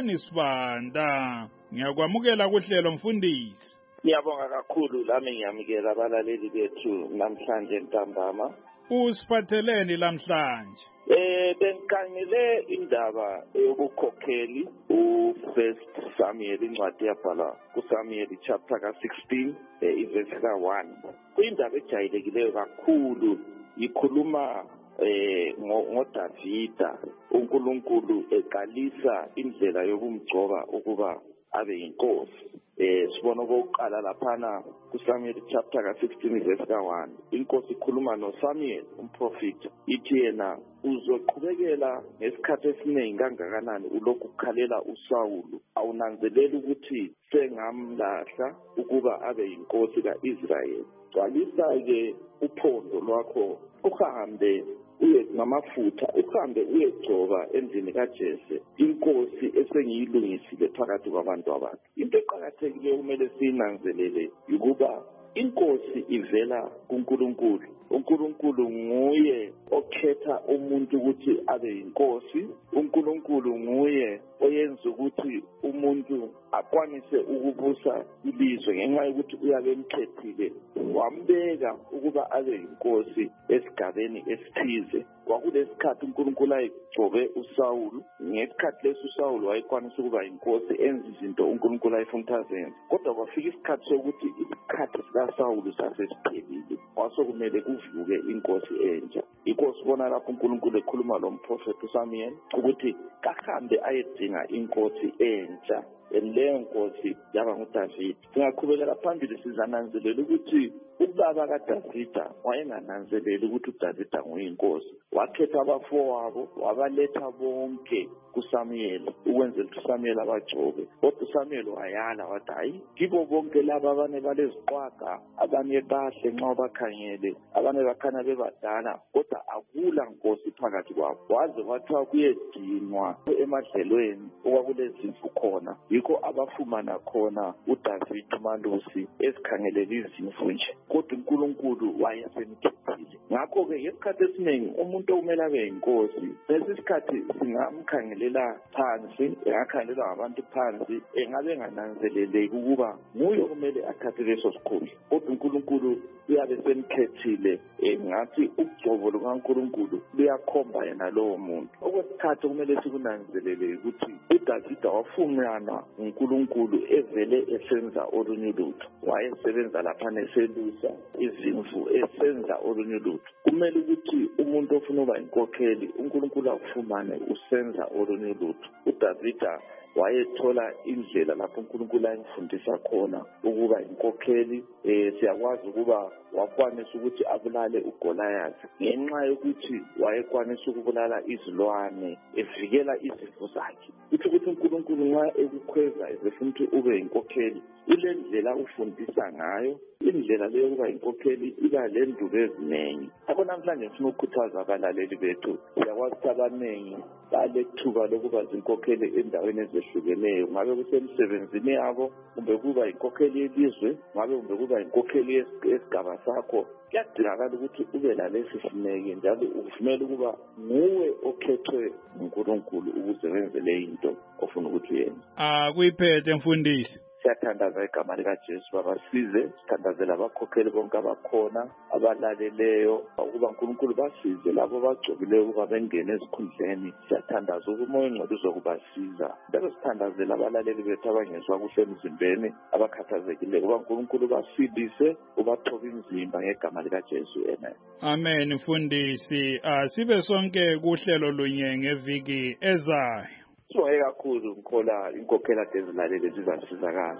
[SPEAKER 21] usenisibanda. Ngiyakwamukela kuhlelo mfundisi.
[SPEAKER 22] Ngiyabonga kakhulu lami ngiyamukela abalaleli bethu namhlanje ntambama.
[SPEAKER 21] Usiphatheleni lamhlanje?
[SPEAKER 22] Eh bengikhangele indaba yobukhokheli uFirst Samuel incwadi yabhala kuSamuel chapter ka sixteen iverse ka one. Kuyindaba ejayilekileyo kakhulu ikhuluma eh ngoDavida uNkulunkulu eqalisa indlela yokumgcoba ukuba abe inkosi. Eh sibona okokuqala laphana kuSamuel chapter ka sixteen verse ka one. Inkosi ikhuluma noSamuel umprofeti ithi yena uzoqhubekela ngesikhathi esiningi kangakanani ulokhu ukhalela uSawulu awunanzeleli ukuthi sengamlahla ukuba abe inkosi kaIsrayeli. Gcwalisa ke uphondo lwakho uhambe uye ngamafutha uhambe uyegcoba endlini kaJese inkosi esengiyilungisile phakathi kwabantu abantu. Into eqhakathekileyo kumele siyinanzelele ukuba inkosi ivela kuNkulunkulu. uNkulunkulu nguye okhetha umuntu ukuthi abe inkosi. uNkulunkulu nguye oyenza ukuthi umuntu akwanise ukubusa ilizwe ngenxa yokuthi uyabe emkhethile wambeka ukuba abe inkosi esigabeni esithize. Kwakulesikhathi uNkulunkulu ayegcobe uSawulu, ngesikhathi leso uSawulu wayekwanisa ukuba inkosi enza izinto uNkulunkulu ayefuna ukuthi azenze. Kodwa kwafika isikhathi sokuthi isikhathi sikaSawulu sasesiphelile, kwasokumele kuvuke inkosi entsha. Inkosi bona lapho uNkulunkulu ekhuluma lo mprofeti uSamuel ukuthi kahambe ayedinga inkosi entsha. Leyo nkosi yaba nguDavida. Singaqhubekela phambili sizananzelela ukuthi ubaba kaDavida wayengananzeleli ukuthi uDavida nguyinkosi. Wakhetha abafowabo wabaletha bonke kuSamuel ukwenzela ukuthi uSamuel abagcobe. Kodwa uSamuel wayala wathi hayi kibo bonke laba abane baleziqwaga abanye bahle nxa bakhangele abanye bakhanya bebadala kodwa akula nkosi phakathi kwabo. Waze wathiwa kuyedinwa emadlelweni okwakulezimvu khona yikho abafumana khona uDavida umalusi esikhangelela izimvu nje. Kodwa uNkulunkulu wayesemkhethile. Ngakho-ke ngesikhathi esiningi umuntu okumele abe inkosi lesi sikhathi singamkhangelela phansi engakhangelelwa ngabantu phansi engabe engananzeleleki ukuba nguye okumele athathe leso sikhundla. Kodwa uNkulunkulu uyabe semkhethile ngathi ugcobo lukaNkulunkulu luyakhomba yena lowo muntu. Okwesithathu kumele sikunanzelele ukuthi uDavida wafumana uNkulunkulu evele esenza olunye lutho. Wayesebenza lapha eselusa izimvu esenza olunye lutho. Kumele ukuthi umuntu ofuna ukuba inkokheli uNkulunkulu akufumane usenza olunye lutho. uDavida wayethola indlela lapho uNkulunkulu ayemfundisa khona ukuba inkokheli. Eh siyakwazi ukuba wakwanisa ukuthi abulale uGoliath ngenxa yokuthi wayekwanisa ukubulala izilwane evikela izifo zakhe. Kuthi ukuthi uNkulunkulu nxa ekukhweza ezefuna ukuthi ube inkokheli ile ndlela ufundisa ngayo indlela leyo kuba inkokheli iba lendulo eziningi. Akho namhlanje ngifuna ukukhuthaza abalaleli bethu siyakwazi ukuthi abaningi balethuba lokuba zinkokheli endaweni ezehlukeneyo ngabe kusemsebenzini yabo kumbe kuba inkokheli yelizwe ngabe kumbe kuba inkokheli yesigaba sakho. Kuyadingakala ukuthi ube lalesi sineke njalo uvumele ukuba nguwe okhethwe uNkulunkulu ukuze wenze le into ofuna ukuthi uyenze.
[SPEAKER 21] Ah kuyiphethe mfundisi.
[SPEAKER 22] Siyathandaza igama likaJesu babasize sithandazela abakhokheli bonke abakhona abalaleleyo ukuba uNkulunkulu basize labo bagcobileyo ukuba bengene ezikhundleni. Siyathandaza ukuthi umoya ongcwele uzokubasiza njalo sithandazela abalaleli bethu abangezwa kuhle emzimbeni abakhathazekile ukuba uNkulunkulu basindise ubathobe imizimba ngegama likaJesu. Amen.
[SPEAKER 21] Amen mfundisi. Asibe sonke kuhlelo lunye ngeviki ezayo.
[SPEAKER 22] Sibonge kakhulu ngikhola inkokhela dezilalele zizasizakala.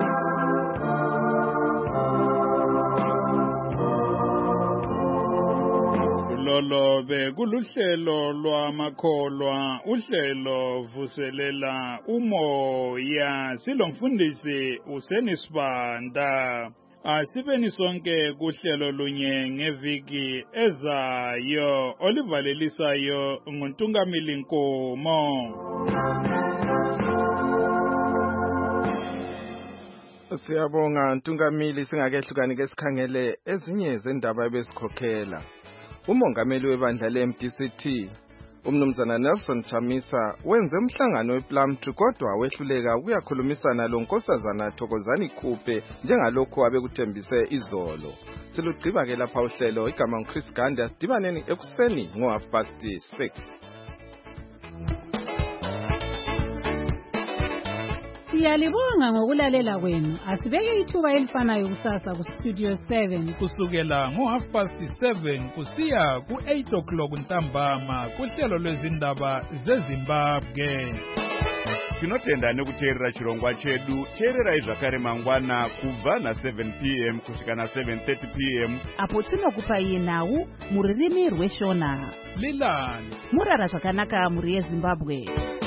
[SPEAKER 21] Lolo be kuluhlelo lwamakholwa uhlelo vuselela umoya silomfundisi usenisibanda. Asibeni sonke kuhlelo lunye ngeviki ezayo olivalelisayo nguNtungamili Nkomo.
[SPEAKER 3] Siyabonga Ntungamili, singakehlukani ke sikhangele ezinye zendaba ebesikhokhela. Umongameli webandla le-M D C T umnumzana Nelson Chamisa wenze umhlangano wePlumtree kodwa wehluleka ukuyakhulumisana lonkosazana Thokozani Khuphe njengalokho abekuthembise izolo. Silugqiba ke lapha uhlelo, igama nguChris Ganda, dibaneni ekuseni ngo half past six.
[SPEAKER 2] Siyalibonga ngokulalela kwenu. Asibeke ithuba elifanayo kusasa ku Studio seven
[SPEAKER 21] kusukela ngo half past seven kusiya ku eight o'clock ntambama kuhlelo lwezindaba zeZimbabwe.
[SPEAKER 1] Tinotenda nekuteerera chirongwa chedu. Teererai zvakare mangwana kubva na seven p m kusvika na seven thirty p m
[SPEAKER 7] apo tinokupai nhau muririmi rweshona.
[SPEAKER 21] Lilani
[SPEAKER 7] murara zvakanaka muri yeZimbabwe.